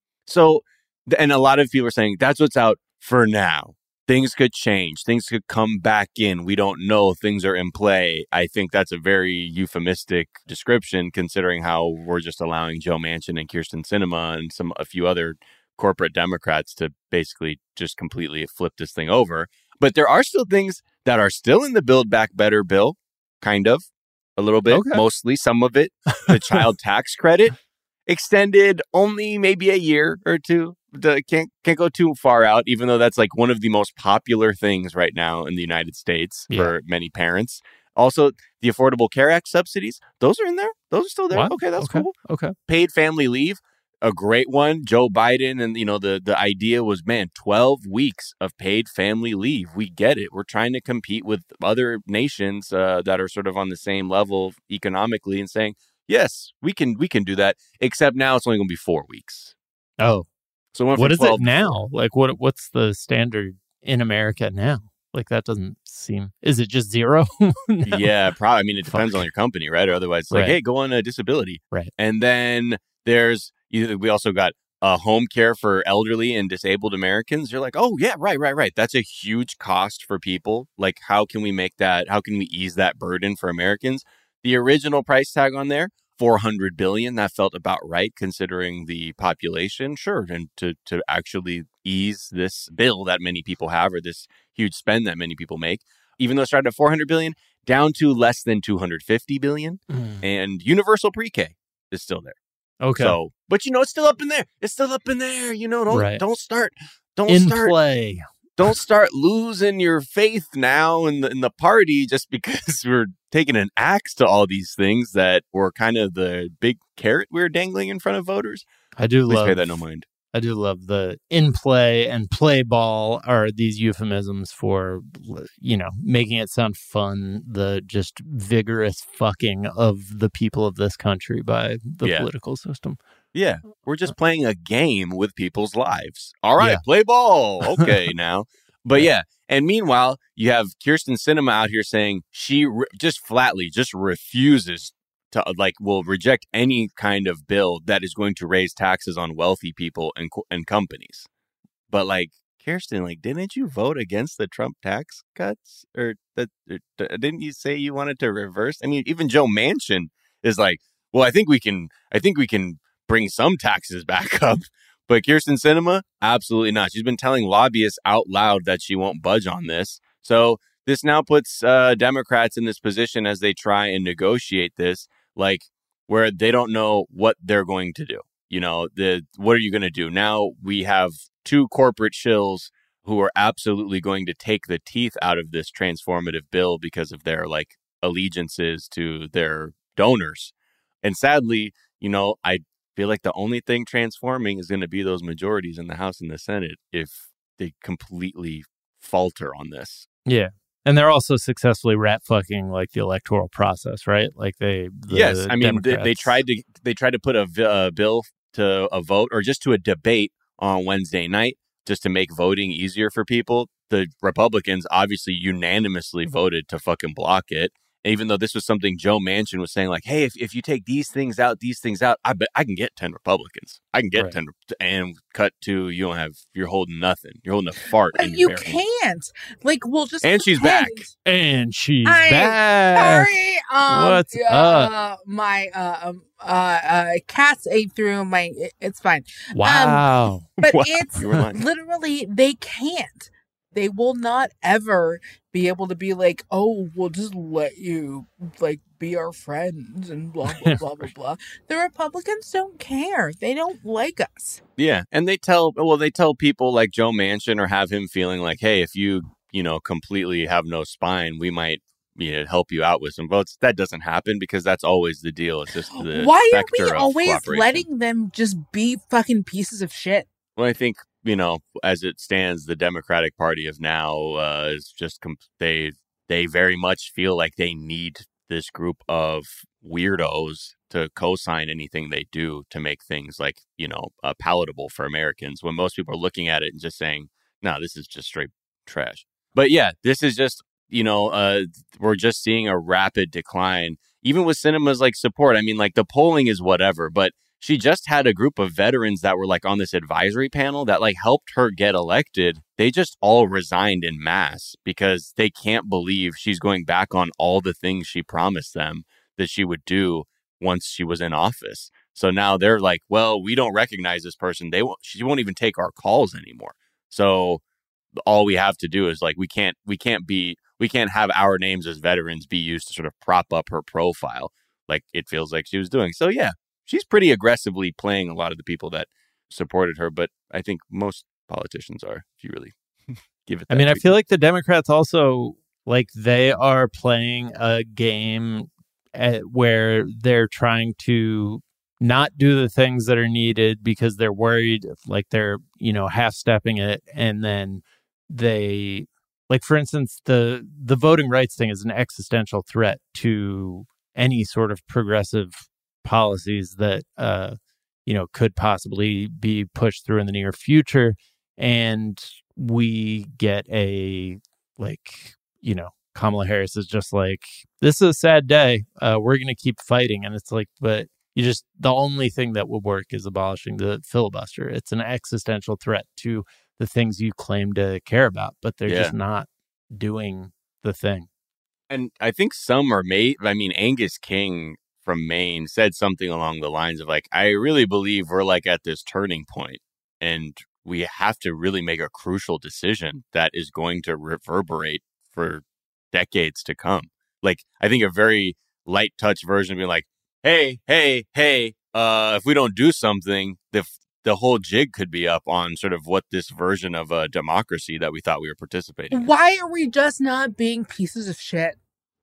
So, and a lot of people are saying that's what's out for now. Things could change. Things could come back in. We don't know. Things are in play. I think that's a very euphemistic description, considering how we're just allowing Joe Manchin and Kirsten Sinema and some a few other corporate Democrats to basically just completely flip this thing over. But there are still things that are still in the Build Back Better bill, kind of, a little bit, Okay. mostly some of it. The child tax credit extended only maybe a year or two. The, can't can't go too far out, even though that's like one of the most popular things right now in the United States Yeah. for many parents. Also, the Affordable Care Act subsidies, those are in there. Those are still there. Wow. Okay, that's okay. cool. Okay. Paid family leave, a great one. Joe Biden, and you know the the idea was, man, twelve weeks of paid family leave. We get it. We're trying to compete with other nations uh, that are sort of on the same level economically, and saying, yes, we can we can do that. Except now it's only going to be four weeks. Oh, So it went what from is it twelve to now? Like, what what's the standard in America now? Like, that doesn't seem. Is it just zero? No. Yeah, probably. I mean, it depends Fuck. on your company, right? Or otherwise, it's like, Right. hey, go on a disability. Right. And then there's, you- we also got uh, home care for elderly and disabled Americans. You're like, oh, yeah, right, right, right. That's a huge cost for people. Like, how can we make that, how can we ease that burden for Americans? The original price tag on there, four hundred billion dollars. That felt about right considering the population. Sure. And to, to actually ease this bill that many people have, or this huge spend that many people make, even though it started at four hundred billion dollars, down to less than two hundred fifty billion dollars. Mm. And universal pre-K is still there. Okay. So, but you know, it's still up in there. It's still up in there. You know, don't Right. don't start, don't in start, play. don't start losing your faith now in the in the party just because we're taking an axe to all these things that were kind of the big carrot we we're dangling in front of voters. I do Please love pay that no mind. I do love the in play and play ball are these euphemisms for, you know, making it sound fun, the just vigorous fucking of the people of this country by the Yeah. political system. Yeah, we're just playing a game with people's lives. All right, Yeah. play ball. Okay, now. But yeah, and meanwhile, you have Kirsten Sinema out here saying she re- just flatly just refuses to, like, will reject any kind of bill that is going to raise taxes on wealthy people and co- and companies. But like, Kirsten, like, didn't you vote against the Trump tax cuts? Or that or, d- didn't you say you wanted to reverse? I mean, even Joe Manchin is like, well, I think we can, I think we can bring some taxes back up. But Kirsten Sinema, absolutely not. She's been telling lobbyists out loud that she won't budge on this. So this now puts uh, Democrats in this position as they try and negotiate this, like, where they don't know what they're going to do. You know, the what are you going to do? Now we have two corporate shills who are absolutely going to take the teeth out of this transformative bill because of their, like, allegiances to their donors. And sadly, you know, I feel like the only thing transforming is going to be those majorities in the House and the Senate if they completely falter on this. Yeah. And they're also successfully rat fucking like the electoral process, right? Like they, the yes, I mean they, Democrats- they tried to they tried to put a vi- uh, bill to a vote or just to a debate on Wednesday night just to make voting easier for people. The Republicans obviously unanimously voted to fucking block it. Even though this was something Joe Manchin was saying, like, hey, if, if you take these things out, these things out, I bet I can get ten Republicans. I can get Right. ten. And cut to, you don't have, you're holding nothing. You're holding a fart. But in you your bare hand. can't. Like, we'll just And she's pretend. back. and she's I- back. Sorry. Um, What's uh, up? My uh, um, uh, uh, cats ate through my. it- It's fine. Wow. But Wow, it's you were lying. literally, they can't. They will not ever be able to be like, oh, we'll just let you like be our friends and blah blah blah blah blah. The Republicans don't care. They don't like us. Yeah, and they tell well, they tell people like Joe Manchin or have him feeling like, hey, if you you know completely have no spine, we might you know help you out with some votes. That doesn't happen because that's always the deal. It's just the Why are specter we of always cooperation. letting them just be fucking pieces of shit? Well, I think you know, as it stands, the Democratic Party of now uh, is just com- they they very much feel like they need this group of weirdos to co-sign anything they do to make things like you know uh, palatable for Americans. When most people are looking at it and just saying, "No, this is just straight trash." But yeah, this is just you know uh, we're just seeing a rapid decline, even with Sinema's like support. I mean, like the polling is whatever, but she just had a group of veterans that were like on this advisory panel that like helped her get elected. They just all resigned in mass because they can't believe she's going back on all the things she promised them that she would do once she was in office. So now they're like, well, we don't recognize this person. They won't, she won't even take our calls anymore. So all we have to do is like, we can't, we can't be, we can't have our names as veterans be used to sort of prop up her profile like it feels like she was doing. So yeah. She's pretty aggressively playing a lot of the people that supported her, but I think most politicians are, if you really give it that I mean, I treatment. feel like the Democrats also, like, they are playing a game at, where they're trying to not do the things that are needed because they're worried, like, they're, you know, half-stepping it, and then they, like, for instance, the the voting rights thing is an existential threat to any sort of progressive policies that uh you know could possibly be pushed through in the near future, and we get a like you know Kamala Harris is just like, this is a sad day, uh we're gonna keep fighting, and it's like, but you just, the only thing that would work is abolishing the filibuster. It's an existential threat to the things you claim to care about, but they're Yeah. just not doing the thing. And I think some are made, I mean, Angus King from Maine said something along the lines of like, I really believe we're like at this turning point and we have to really make a crucial decision that is going to reverberate for decades to come. Like, I think a very light touch version of being like, hey, hey, hey, uh, if we don't do something, the the whole jig could be up on sort of what this version of a democracy that we thought we were participating in. Why are we just not being pieces of shit?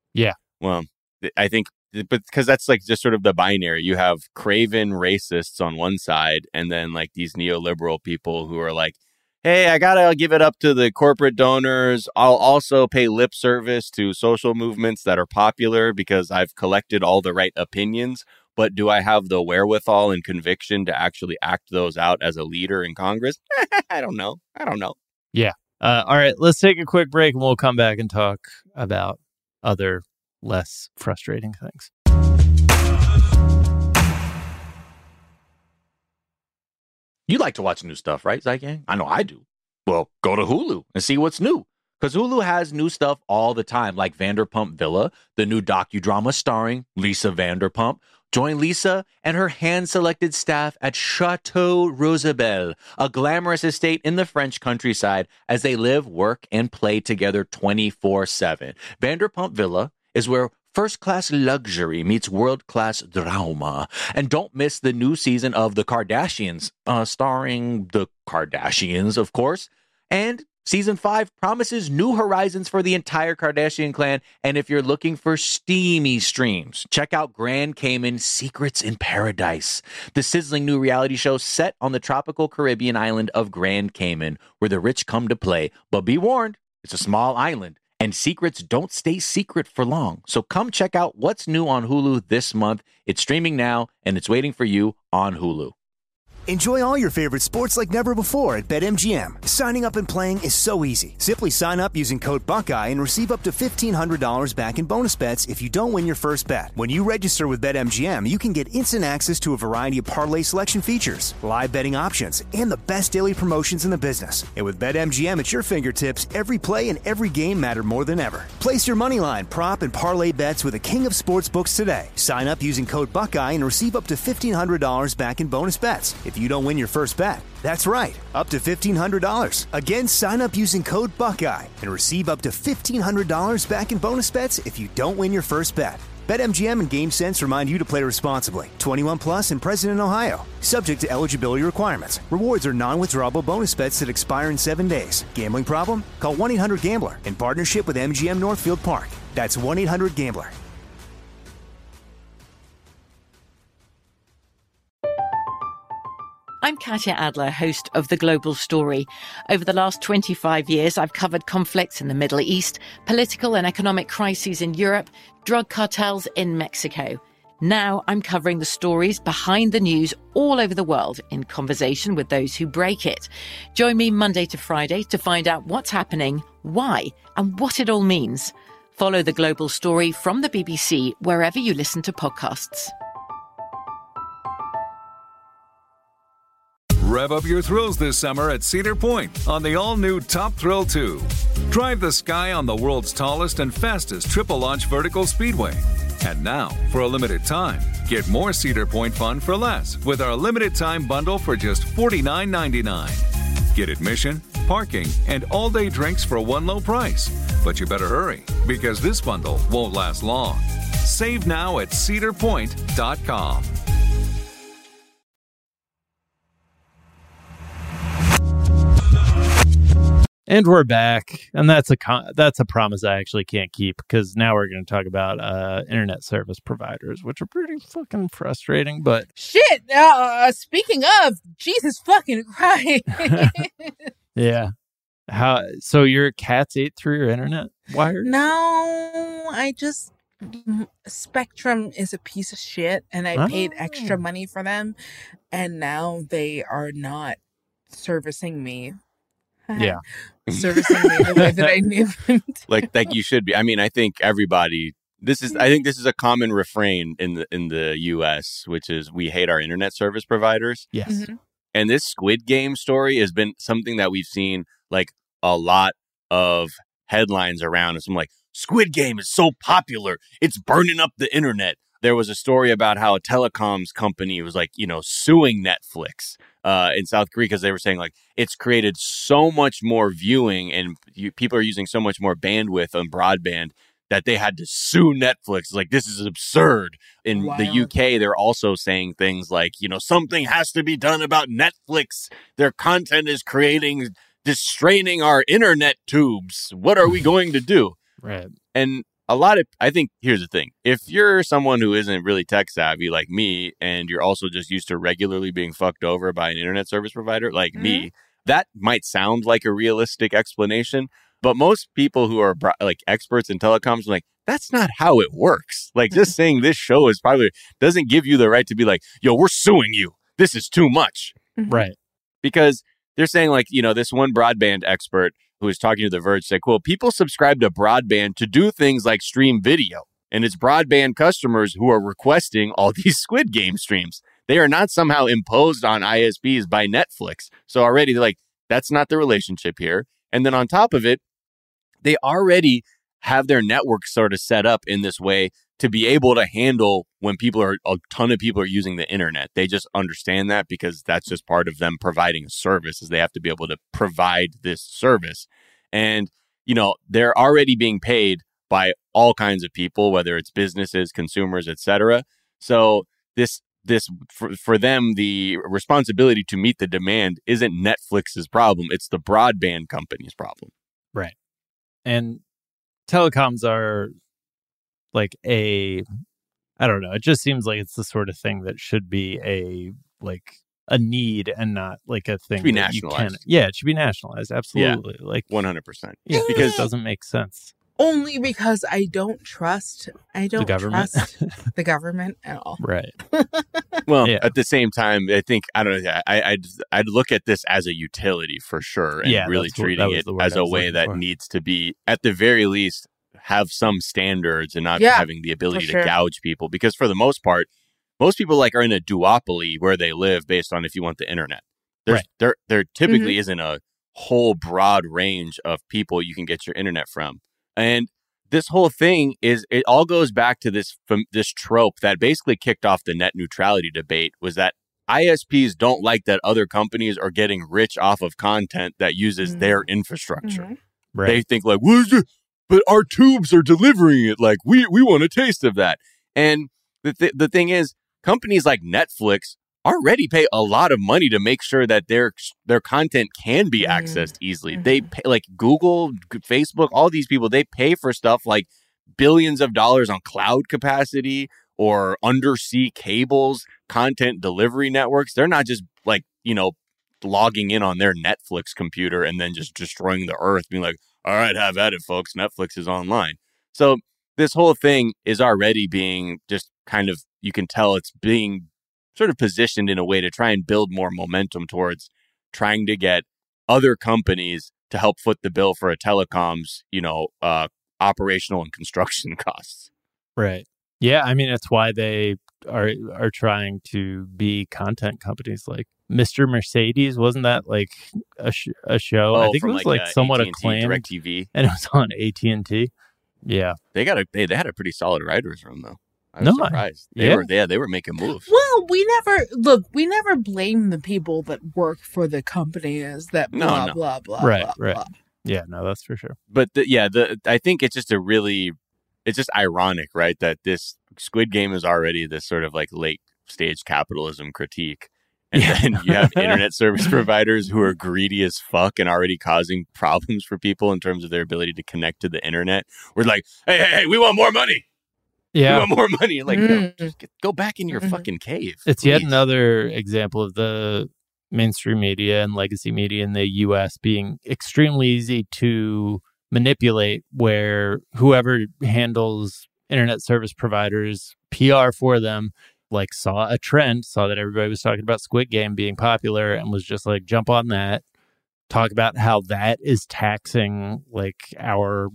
Well, th- I think, but because that's like just sort of the binary. You have craven racists on one side, and then like these neoliberal people who are like, hey, I gotta give it up to the corporate donors. I'll also pay lip service to social movements that are popular because I've collected all the right opinions. But do I have the wherewithal and conviction to actually act those out as a leader in Congress? I don't know. I don't know. Uh, all right, let's take a quick break and we'll come back and talk about other less frustrating things. You like to watch new stuff, right, Zygang? I know I do. Well, go to Hulu and see what's new. Because Hulu has new stuff all the time, like Vanderpump Villa, the new docudrama starring Lisa Vanderpump. Join Lisa and her hand-selected staff at Chateau Rosabelle, a glamorous estate in the French countryside, as they live, work, and play together twenty-four seven. Vanderpump Villa is where first-class luxury meets world-class drama. And don't miss the new season of The Kardashians, uh, starring the Kardashians, of course. And Season five promises new horizons for the entire Kardashian clan. And if you're looking for steamy streams, check out Grand Cayman Secrets in Paradise, the sizzling new reality show set on the tropical Caribbean island of Grand Cayman, where the rich come to play. But be warned, it's a small island, And secrets don't stay secret for long. So come check out what's new on Hulu this month. It's streaming now, and it's waiting for you on Hulu. Enjoy all your favorite sports like never before at BetMGM. Signing up and playing is so easy. Simply sign up using code Buckeye and receive up to fifteen hundred dollars back in bonus bets if you don't win your first bet. When you register with BetMGM, you can get instant access to a variety of parlay selection features, live betting options, and the best daily promotions in the business. And with BetMGM at your fingertips, every play and every game matter more than ever. Place your moneyline, prop, and parlay bets with the king of sportsbooks today. Sign up using code Buckeye and receive up to fifteen hundred dollars back in bonus bets if you don't win your first bet. That's right, up to fifteen hundred dollars. Again, sign up using code Buckeye and receive up to fifteen hundred dollars back in bonus bets if you don't win your first bet. BetMGM and GameSense remind you to play responsibly. twenty-one plus and present in Ohio. Subject to eligibility requirements. Rewards are non-withdrawable bonus bets that expire in seven days. Gambling problem? Call one eight hundred gambler in partnership with M G M Northfield Park. That's one eight hundred gambler. I'm Katya Adler, host of The Global Story. Over the last twenty-five years, I've covered conflicts in the Middle East, political and economic crises in Europe, drug cartels in Mexico. Now I'm covering the stories behind the news all over the world in conversation with those who break it. Join me Monday to Friday to find out what's happening, why, and what it all means. Follow The Global Story from the B B C wherever you listen to podcasts. Rev up your thrills this summer at Cedar Point on the all-new Top Thrill two. Drive the sky on the world's tallest and fastest triple-launch vertical speedway. And now, for a limited time, get more Cedar Point fun for less with our limited-time bundle for just forty-nine ninety-nine. Get admission, parking, and all-day drinks for one low price. But you better hurry, because this bundle won't last long. Save now at cedar point dot com. And we're back, and that's a con- that's a promise I actually can't keep, because now we're going to talk about uh, internet service providers, which are pretty fucking frustrating. But shit. Uh, speaking of, Jesus fucking Christ. yeah, how? So your cats ate through your internet wire? No, I just Spectrum is a piece of shit, and I oh. paid extra money for them, and now they are not servicing me. Yeah. Servicing me the way that I need them to. Like, like you should be. I mean, I think everybody, this is, I think this is a common refrain in the, in the U S, which is we hate our internet service providers. Yes. Mm-hmm. And this Squid Game story has been something that we've seen like a lot of headlines around. It's like, Squid Game is so popular, it's burning up the internet. There was a story about how a telecoms company was like, you know, suing Netflix uh, in South Korea because they were saying like it's created so much more viewing and you, people are using so much more bandwidth on broadband that they had to sue Netflix. Like, this is absurd. In Wow. the U K, they're also saying things like, you know, something has to be done about Netflix. Their content is creating, distraining our internet tubes. What are we going to do? Right. And a lot of, I think, here's the thing. If you're someone who isn't really tech savvy like me, and you're also just used to regularly being fucked over by an internet service provider like mm-hmm. me, that might sound like a realistic explanation. But most people who are like experts in telecoms are like, that's not how it works. Like, just saying this show is probably doesn't give you the right to be like, yo, we're suing you. This is too much. Right. Because they're saying like, you know, this one broadband expert who was talking to The Verge said, quote, people subscribe to broadband to do things like stream video. And it's broadband customers who are requesting all these Squid Game streams. They are not somehow imposed on I S Ps by Netflix. So already they're like, that's not the relationship here. And then on top of it, they already have their network sort of set up in this way to be able to handle when people are, a ton of people are using the internet. They just understand that because that's just part of them providing a service, is they have to be able to provide this service. And, you know, they're already being paid by all kinds of people, whether it's businesses, consumers, et cetera. So this, this for, for them, the responsibility to meet the demand isn't Netflix's problem. It's the broadband company's problem. Right. And telecoms are like a, I don't know, it just seems like it's the sort of thing that should be a, like a need and not like a thing. It should be that you nationalized. can, yeah, it should be nationalized. Absolutely. Yeah, like one hundred percent. Yeah, because it doesn't make sense. Only because I don't trust I don't government? trust the government at all. Right. Well, Yeah. at the same time, I think I don't know. I, I'd I'd look at this as a utility for sure, and Yeah, really that's what- that treating was it the word as I a was way looking that for. needs to be, at the very least, have some standards and not Yeah, having the ability for to sure. gouge people. Because for the most part, most people like are in a duopoly where they live based on if you want the internet. There's Right. there there typically Mm-hmm. isn't a whole broad range of people you can get your internet from, and this whole thing is it all goes back to this from this trope that basically kicked off the net neutrality debate, was that I S Ps don't like that other companies are getting rich off of content that uses Mhm. their infrastructure. Mhm. Right. They think like, what is it? But our tubes are delivering it. Like we we want a taste of that. And the th- the thing is, companies like Netflix already pay a lot of money to make sure that their their content can be Mhm. accessed easily. Mhm. They pay, like Google, G- Facebook, all these people, they pay for stuff like billions of dollars on cloud capacity or undersea cables, content delivery networks. They're not just like, you know, logging in on their Netflix computer and then just destroying the earth, being like, all right, have at it, folks. Netflix is online. So this whole thing is already being just kind of, you can tell it's being sort of positioned in a way to try and build more momentum towards trying to get other companies to help foot the bill for a telecom's, you know, uh, operational and construction costs. Right. Yeah, I mean, it's why they are are trying to be content companies. Like Mister Mercedes, wasn't that like a sh- a show? I think it from was like, uh, somewhat A T and T, acclaimed, DirecTV. and it was on A T and T. Yeah. They got a they, they had a pretty solid writers room though. I was No, I- surprised. They yeah. were yeah, they were making moves. Well, we never look. We never blame the people that work for the companies that No, blah no. blah blah. Right, blah, right. blah. Yeah, no, that's for sure. But the, yeah, the I think it's just a really, it's just ironic, right? That this Squid Game is already this sort of like late stage capitalism critique, and Yeah. then you have internet service providers who are greedy as fuck and already causing problems for people in terms of their ability to connect to the internet. We're like, hey, hey, hey, we want more money. We Yeah, want more money. Like, no, Mm. just get, go back in your Mhm. fucking cave. it's yet please. another example of the mainstream media and legacy media in the U S being extremely easy to manipulate, where whoever handles internet service providers P R for them like saw a trend, saw that everybody was talking about Squid Game being popular, and was just like, jump on that, talk about how that is taxing like our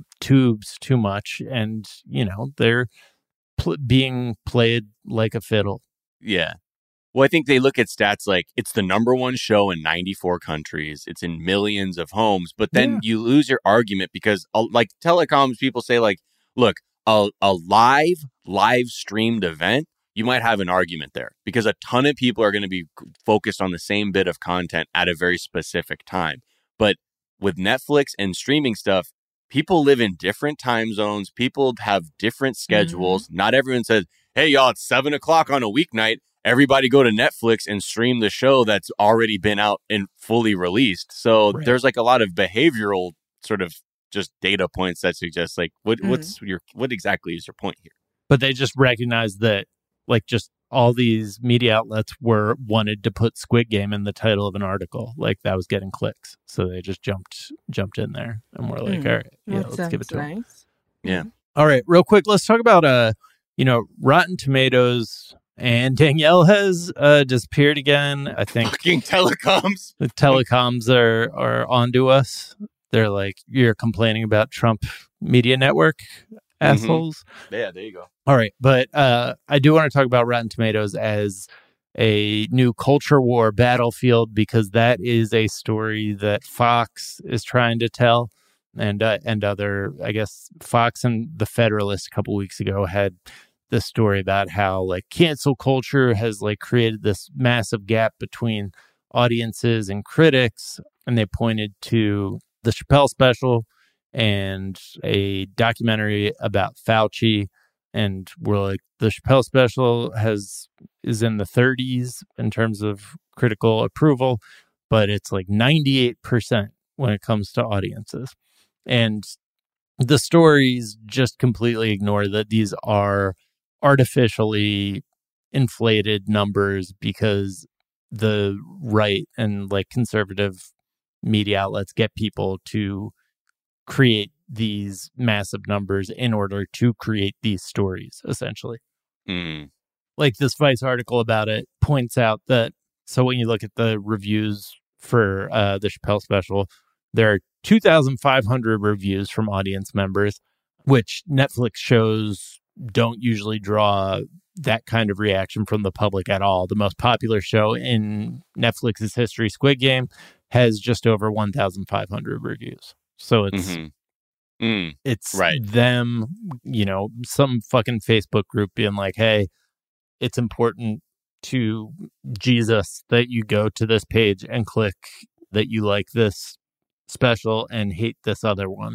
tubes too much, and you know they're pl- being played like a fiddle. Yeah. Well, I think they look at stats like it's the number one show in ninety-four countries. It's in millions of homes. But then Yeah. you lose your argument because, uh, like, telecoms people say, like, look, a, a live, live streamed event, you might have an argument there because a ton of people are going to be focused on the same bit of content at a very specific time. But with Netflix and streaming stuff, people live in different time zones. People have different schedules. Not everyone says, hey, y'all, it's seven o'clock on a weeknight. Everybody go to Netflix and stream the show that's already been out and fully released. So Right. there's like a lot of behavioral sort of just data points that suggest like what Mhm. what's your what exactly is your point here? But they just recognize that like just all these media outlets were wanted to put Squid Game in the title of an article, like that was getting clicks, so they just jumped jumped in there and we're like, Mm. all right, yeah, That let's give it to sounds them. nice. Yeah. All right, real quick, let's talk about uh you know Rotten Tomatoes. And Danielle has uh, disappeared again. I think Fucking telecoms. the telecoms are are onto us. They're like, you're complaining about Trump Media Network, assholes. Yeah, there you go. All right, but uh, I do want to talk about Rotten Tomatoes as a new culture war battlefield, because that is a story that Fox is trying to tell, and uh, and other, I guess, Fox and The Federalist a couple weeks ago had this story about how like cancel culture has like created this massive gap between audiences and critics, and they pointed to the Chappelle special and a documentary about Fauci, and we're like, the Chappelle special has is in the thirties in terms of critical approval, but it's like ninety-eight percent when it comes to audiences. And the stories just completely ignore that these are artificially inflated numbers because the right and like conservative media outlets get people to create these massive numbers in order to create these stories, essentially. Mm. Like this Vice article about it points out that, so when you look at the reviews for uh, the Chappelle special, there are two thousand five hundred reviews from audience members, which Netflix shows don't usually draw that kind of reaction from the public at all. The most popular show in Netflix's history, Squid Game, has just over one thousand five hundred reviews. So it's mm-hmm. mm. it's right. them, you know, some fucking Facebook group being like, hey, it's important to Jesus that you go to this page and click that you like this special and hate this other one.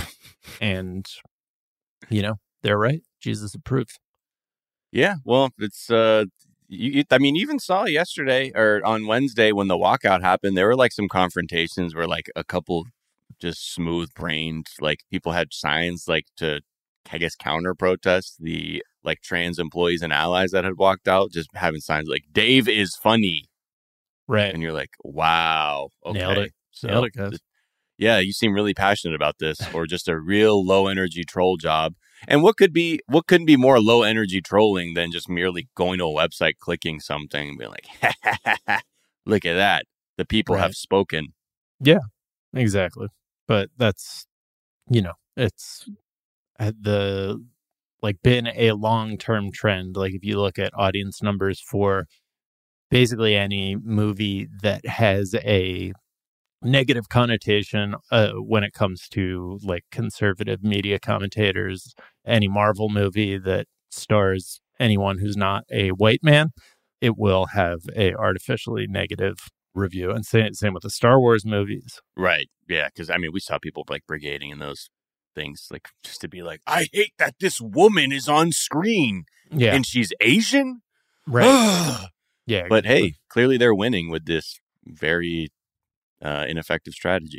And, you know, they're right. Jesus approves. Yeah, well, it's, uh, you, I mean, you even saw yesterday or on Wednesday when the walkout happened, there were like some confrontations where like a couple just smooth brained, like people had signs like to, I guess, counter protest the like trans employees and allies that had walked out, just having signs like Dave is funny. Right. And you're like, wow. Okay. Nailed it. So, Nailed it, guys. Yeah, you seem really passionate about this, or just a real low energy troll job. And what could be, what couldn't be more low energy trolling than just merely going to a website, clicking something and being like, ha, ha, ha, ha. Look at that. The people Right. have spoken. Yeah, exactly. But that's, you know, it's the, like, been a long-term trend. Like, if you look at audience numbers for basically any movie that has a negative connotation uh, when it comes to like conservative media commentators, any Marvel movie that stars anyone who's not a white man, it will have a artificially negative review. And same, same with the Star Wars movies. Right. Yeah. Because, I mean, we saw people like brigading in those things, like just to be like, I hate that this woman is on screen Yeah. and she's Asian. Right. Yeah. But hey, clearly they're winning with this very uh, ineffective strategy.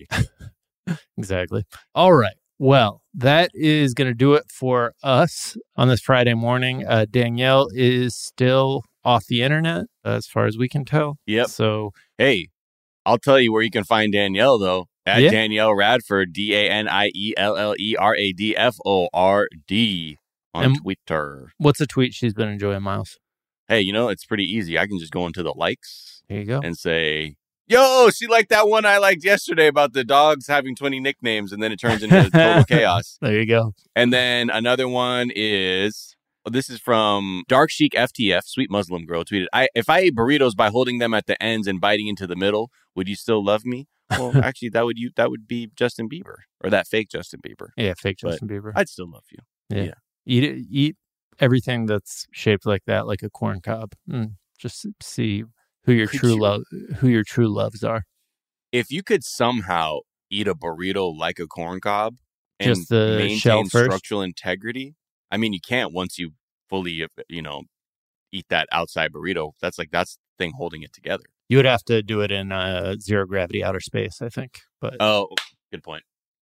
Exactly. All right. Well, that is going to do it for us on this Friday morning. Uh, Danielle is still off the internet, as far as we can tell. Yep. So, hey, I'll tell you where you can find Danielle, though. At Yeah. Danielle Radford, D A N I E L L E R A D F O R D on And- Twitter. what's a tweet she's been enjoying, Miles? Hey, you know, it's pretty easy. I can just go into the likes There you go. and say, yo, she liked that one I liked yesterday about the dogs having twenty nicknames, and then it turns into total chaos. There you go. And then another one is, well, this is from Dark Chic F T F, Sweet Muslim Girl, tweeted, I, if I ate burritos by holding them at the ends and biting into the middle, would you still love me? Well, actually, that would you that would be Justin Bieber, or that fake Justin Bieber. Yeah, fake But Justin Bieber. I'd still love you. yeah. yeah. Eat it, eat everything that's shaped like that, like a corn cob. Mm, just see who your Could true you- love, who your true loves are. If you could somehow eat a burrito like a corn cob and Just the maintain shell first? structural integrity, I mean, you can't once you fully, you know, eat that outside burrito. That's like, that's the thing holding it together. You would have to do it in uh, zero gravity outer space, I think. But Oh, good point.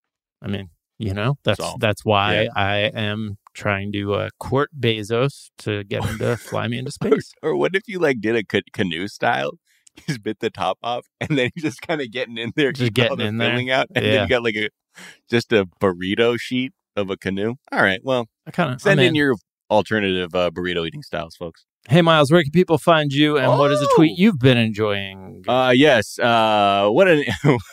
I mean, you know, that's all. that's why Yeah. I am trying to uh, court Bezos to get him to fly me into space. Or what if you like did a ca- canoe style? You just bit the top off, and then you're just kind of getting in there, Just keep all getting the in there. filling out, and Yeah. then you got like a just a burrito sheet of a canoe. All right, well, I kind of send in your alternative uh, burrito eating styles, folks. Hey, Miles, where can people find you, and what is a tweet Oh. you've been enjoying? Uh, yes. Uh, what an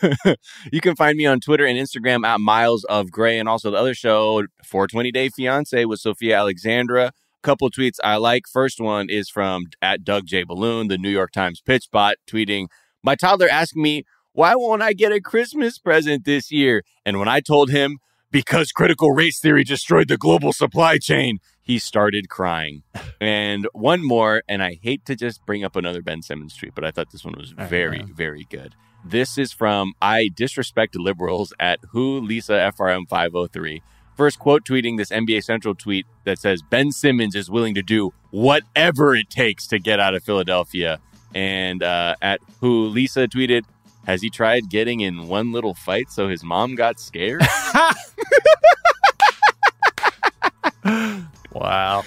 you can find me on Twitter and Instagram at Miles of Gray, and also the other show, four twenty Day Fiance with Sophia Alexandra. Couple of tweets I like. First one is from at Doug J Balloon, the New York Times pitch bot, tweeting, "My toddler asked me, why won't I get a Christmas present this year? And when I told him, because critical race theory destroyed the global supply chain, he started crying." And one more, and I hate to just bring up another Ben Simmons tweet, but I thought this one was All very, right. very good. This is from I Disrespect Liberals at Who Lisa F R M five oh three. First quote tweeting this N B A Central tweet that says, Ben Simmons is willing to do whatever it takes to get out of Philadelphia. And uh, at Who Lisa tweeted, has he tried getting in one little fight so his mom got scared? Wow.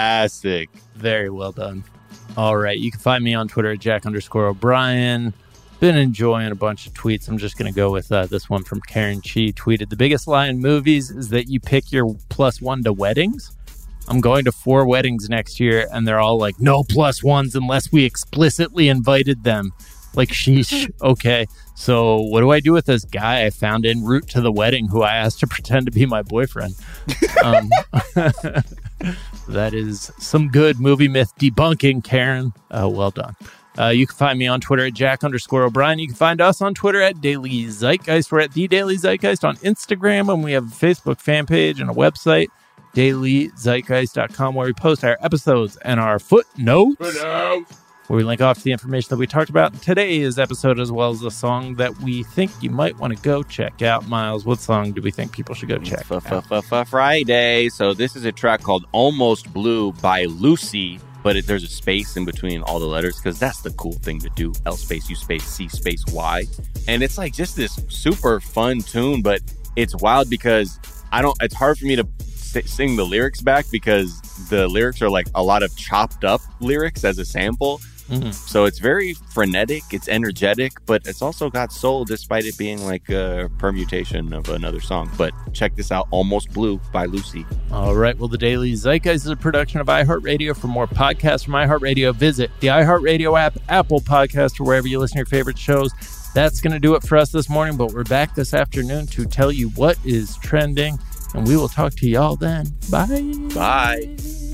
Classic. Very well done. All right. You can find me on Twitter at Jack underscore O'Brien. been enjoying a bunch of tweets. I'm just going to go with uh, this one from Karen Chi. Tweeted, the biggest lie in movies is that you pick your plus one to weddings. I'm going to four weddings next year, and they're all like, no plus ones unless we explicitly invited them. Like, sheesh, okay. So what do I do with this guy I found en route to the wedding who I asked to pretend to be my boyfriend? um, that is some good movie myth debunking, Karen. Uh, well done. Uh, you can find me on Twitter at Jack underscore O'Brien. You can find us on Twitter at Daily Zeitgeist. We're at The Daily Zeitgeist on Instagram, and we have a Facebook fan page and a website, daily zeitgeist dot com, where we post our episodes and our footnotes, footnotes, where we link off to the information that we talked about in today's episode, as well as a song that we think you might want to go check out. Miles, what song do we think people should go check out? Friday. So this is a track called Almost Blue by Lucy, but it, there's a space in between all the letters because that's the cool thing to do. L space, U space, C space, Y. And it's like just this super fun tune, but it's wild because I don't, it's hard for me to sing the lyrics back because the lyrics are like a lot of chopped up lyrics as a sample. Mm-hmm. So it's very frenetic, it's energetic, but it's also got soul despite it being like a permutation of another song. But check this out, Almost Blue by Lucy. All right, well, the Daily Zeitgeist is a production of iHeartRadio. For more podcasts from iHeartRadio, visit the iHeartRadio app, Apple Podcast, or wherever you listen to your favorite shows. That's going to do it for us this morning, but we're back this afternoon to tell you what is trending, and we will talk to y'all then. Bye. Bye.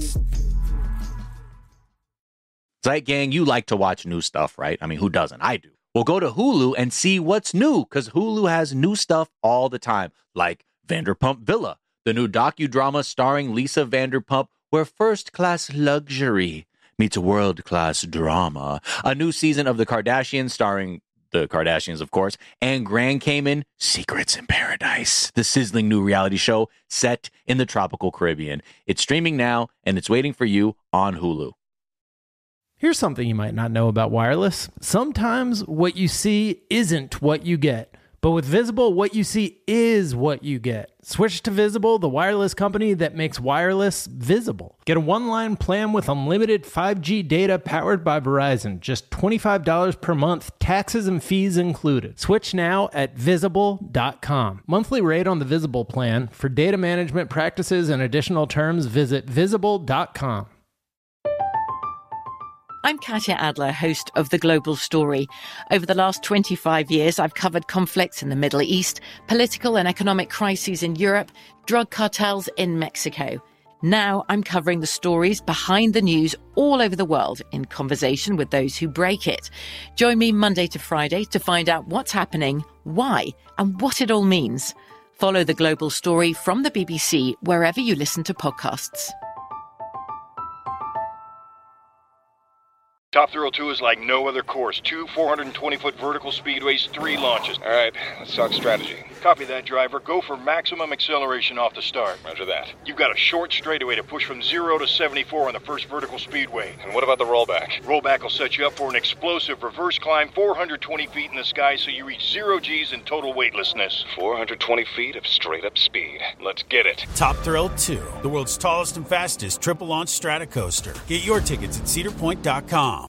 Zeit Gang, you like to watch new stuff, right? I mean, who doesn't? I do. Well, go to Hulu and see what's new, because Hulu has new stuff all the time, like Vanderpump Villa, the new docudrama starring Lisa Vanderpump, where first-class luxury meets world-class drama. A new season of The Kardashians starring the Kardashians, of course, and Grand Cayman, Secrets in Paradise, the sizzling new reality show set in the tropical Caribbean. It's streaming now, and it's waiting for you on Hulu. Here's something you might not know about wireless. Sometimes what you see isn't what you get. But with Visible, what you see is what you get. Switch to Visible, the wireless company that makes wireless visible. Get a one-line plan with unlimited five G data powered by Verizon. Just twenty-five dollars per month, taxes and fees included. Switch now at visible dot com. Monthly rate on the Visible plan. For data management practices and additional terms, visit visible dot com. I'm Katya Adler, host of The Global Story. Over the last twenty-five years, I've covered conflicts in the Middle East, political and economic crises in Europe, drug cartels in Mexico. Now I'm covering the stories behind the news all over the world in conversation with those who break it. Join me Monday to Friday to find out what's happening, why, and what it all means. Follow The Global Story from the B B C wherever you listen to podcasts. Top Thrill two is like no other course. Two four hundred twenty foot vertical speedways, three launches. All right, let's talk strategy. Copy that, driver. Go for maximum acceleration off the start. Roger that. You've got a short straightaway to push from zero to seventy-four on the first vertical speedway. And what about the rollback? Rollback will set you up for an explosive reverse climb four hundred twenty feet in the sky so you reach zero G's and total weightlessness. four hundred twenty feet of straight-up speed. Let's get it. Top Thrill two, the world's tallest and fastest triple-launch strata coaster. Get your tickets at cedar point dot com.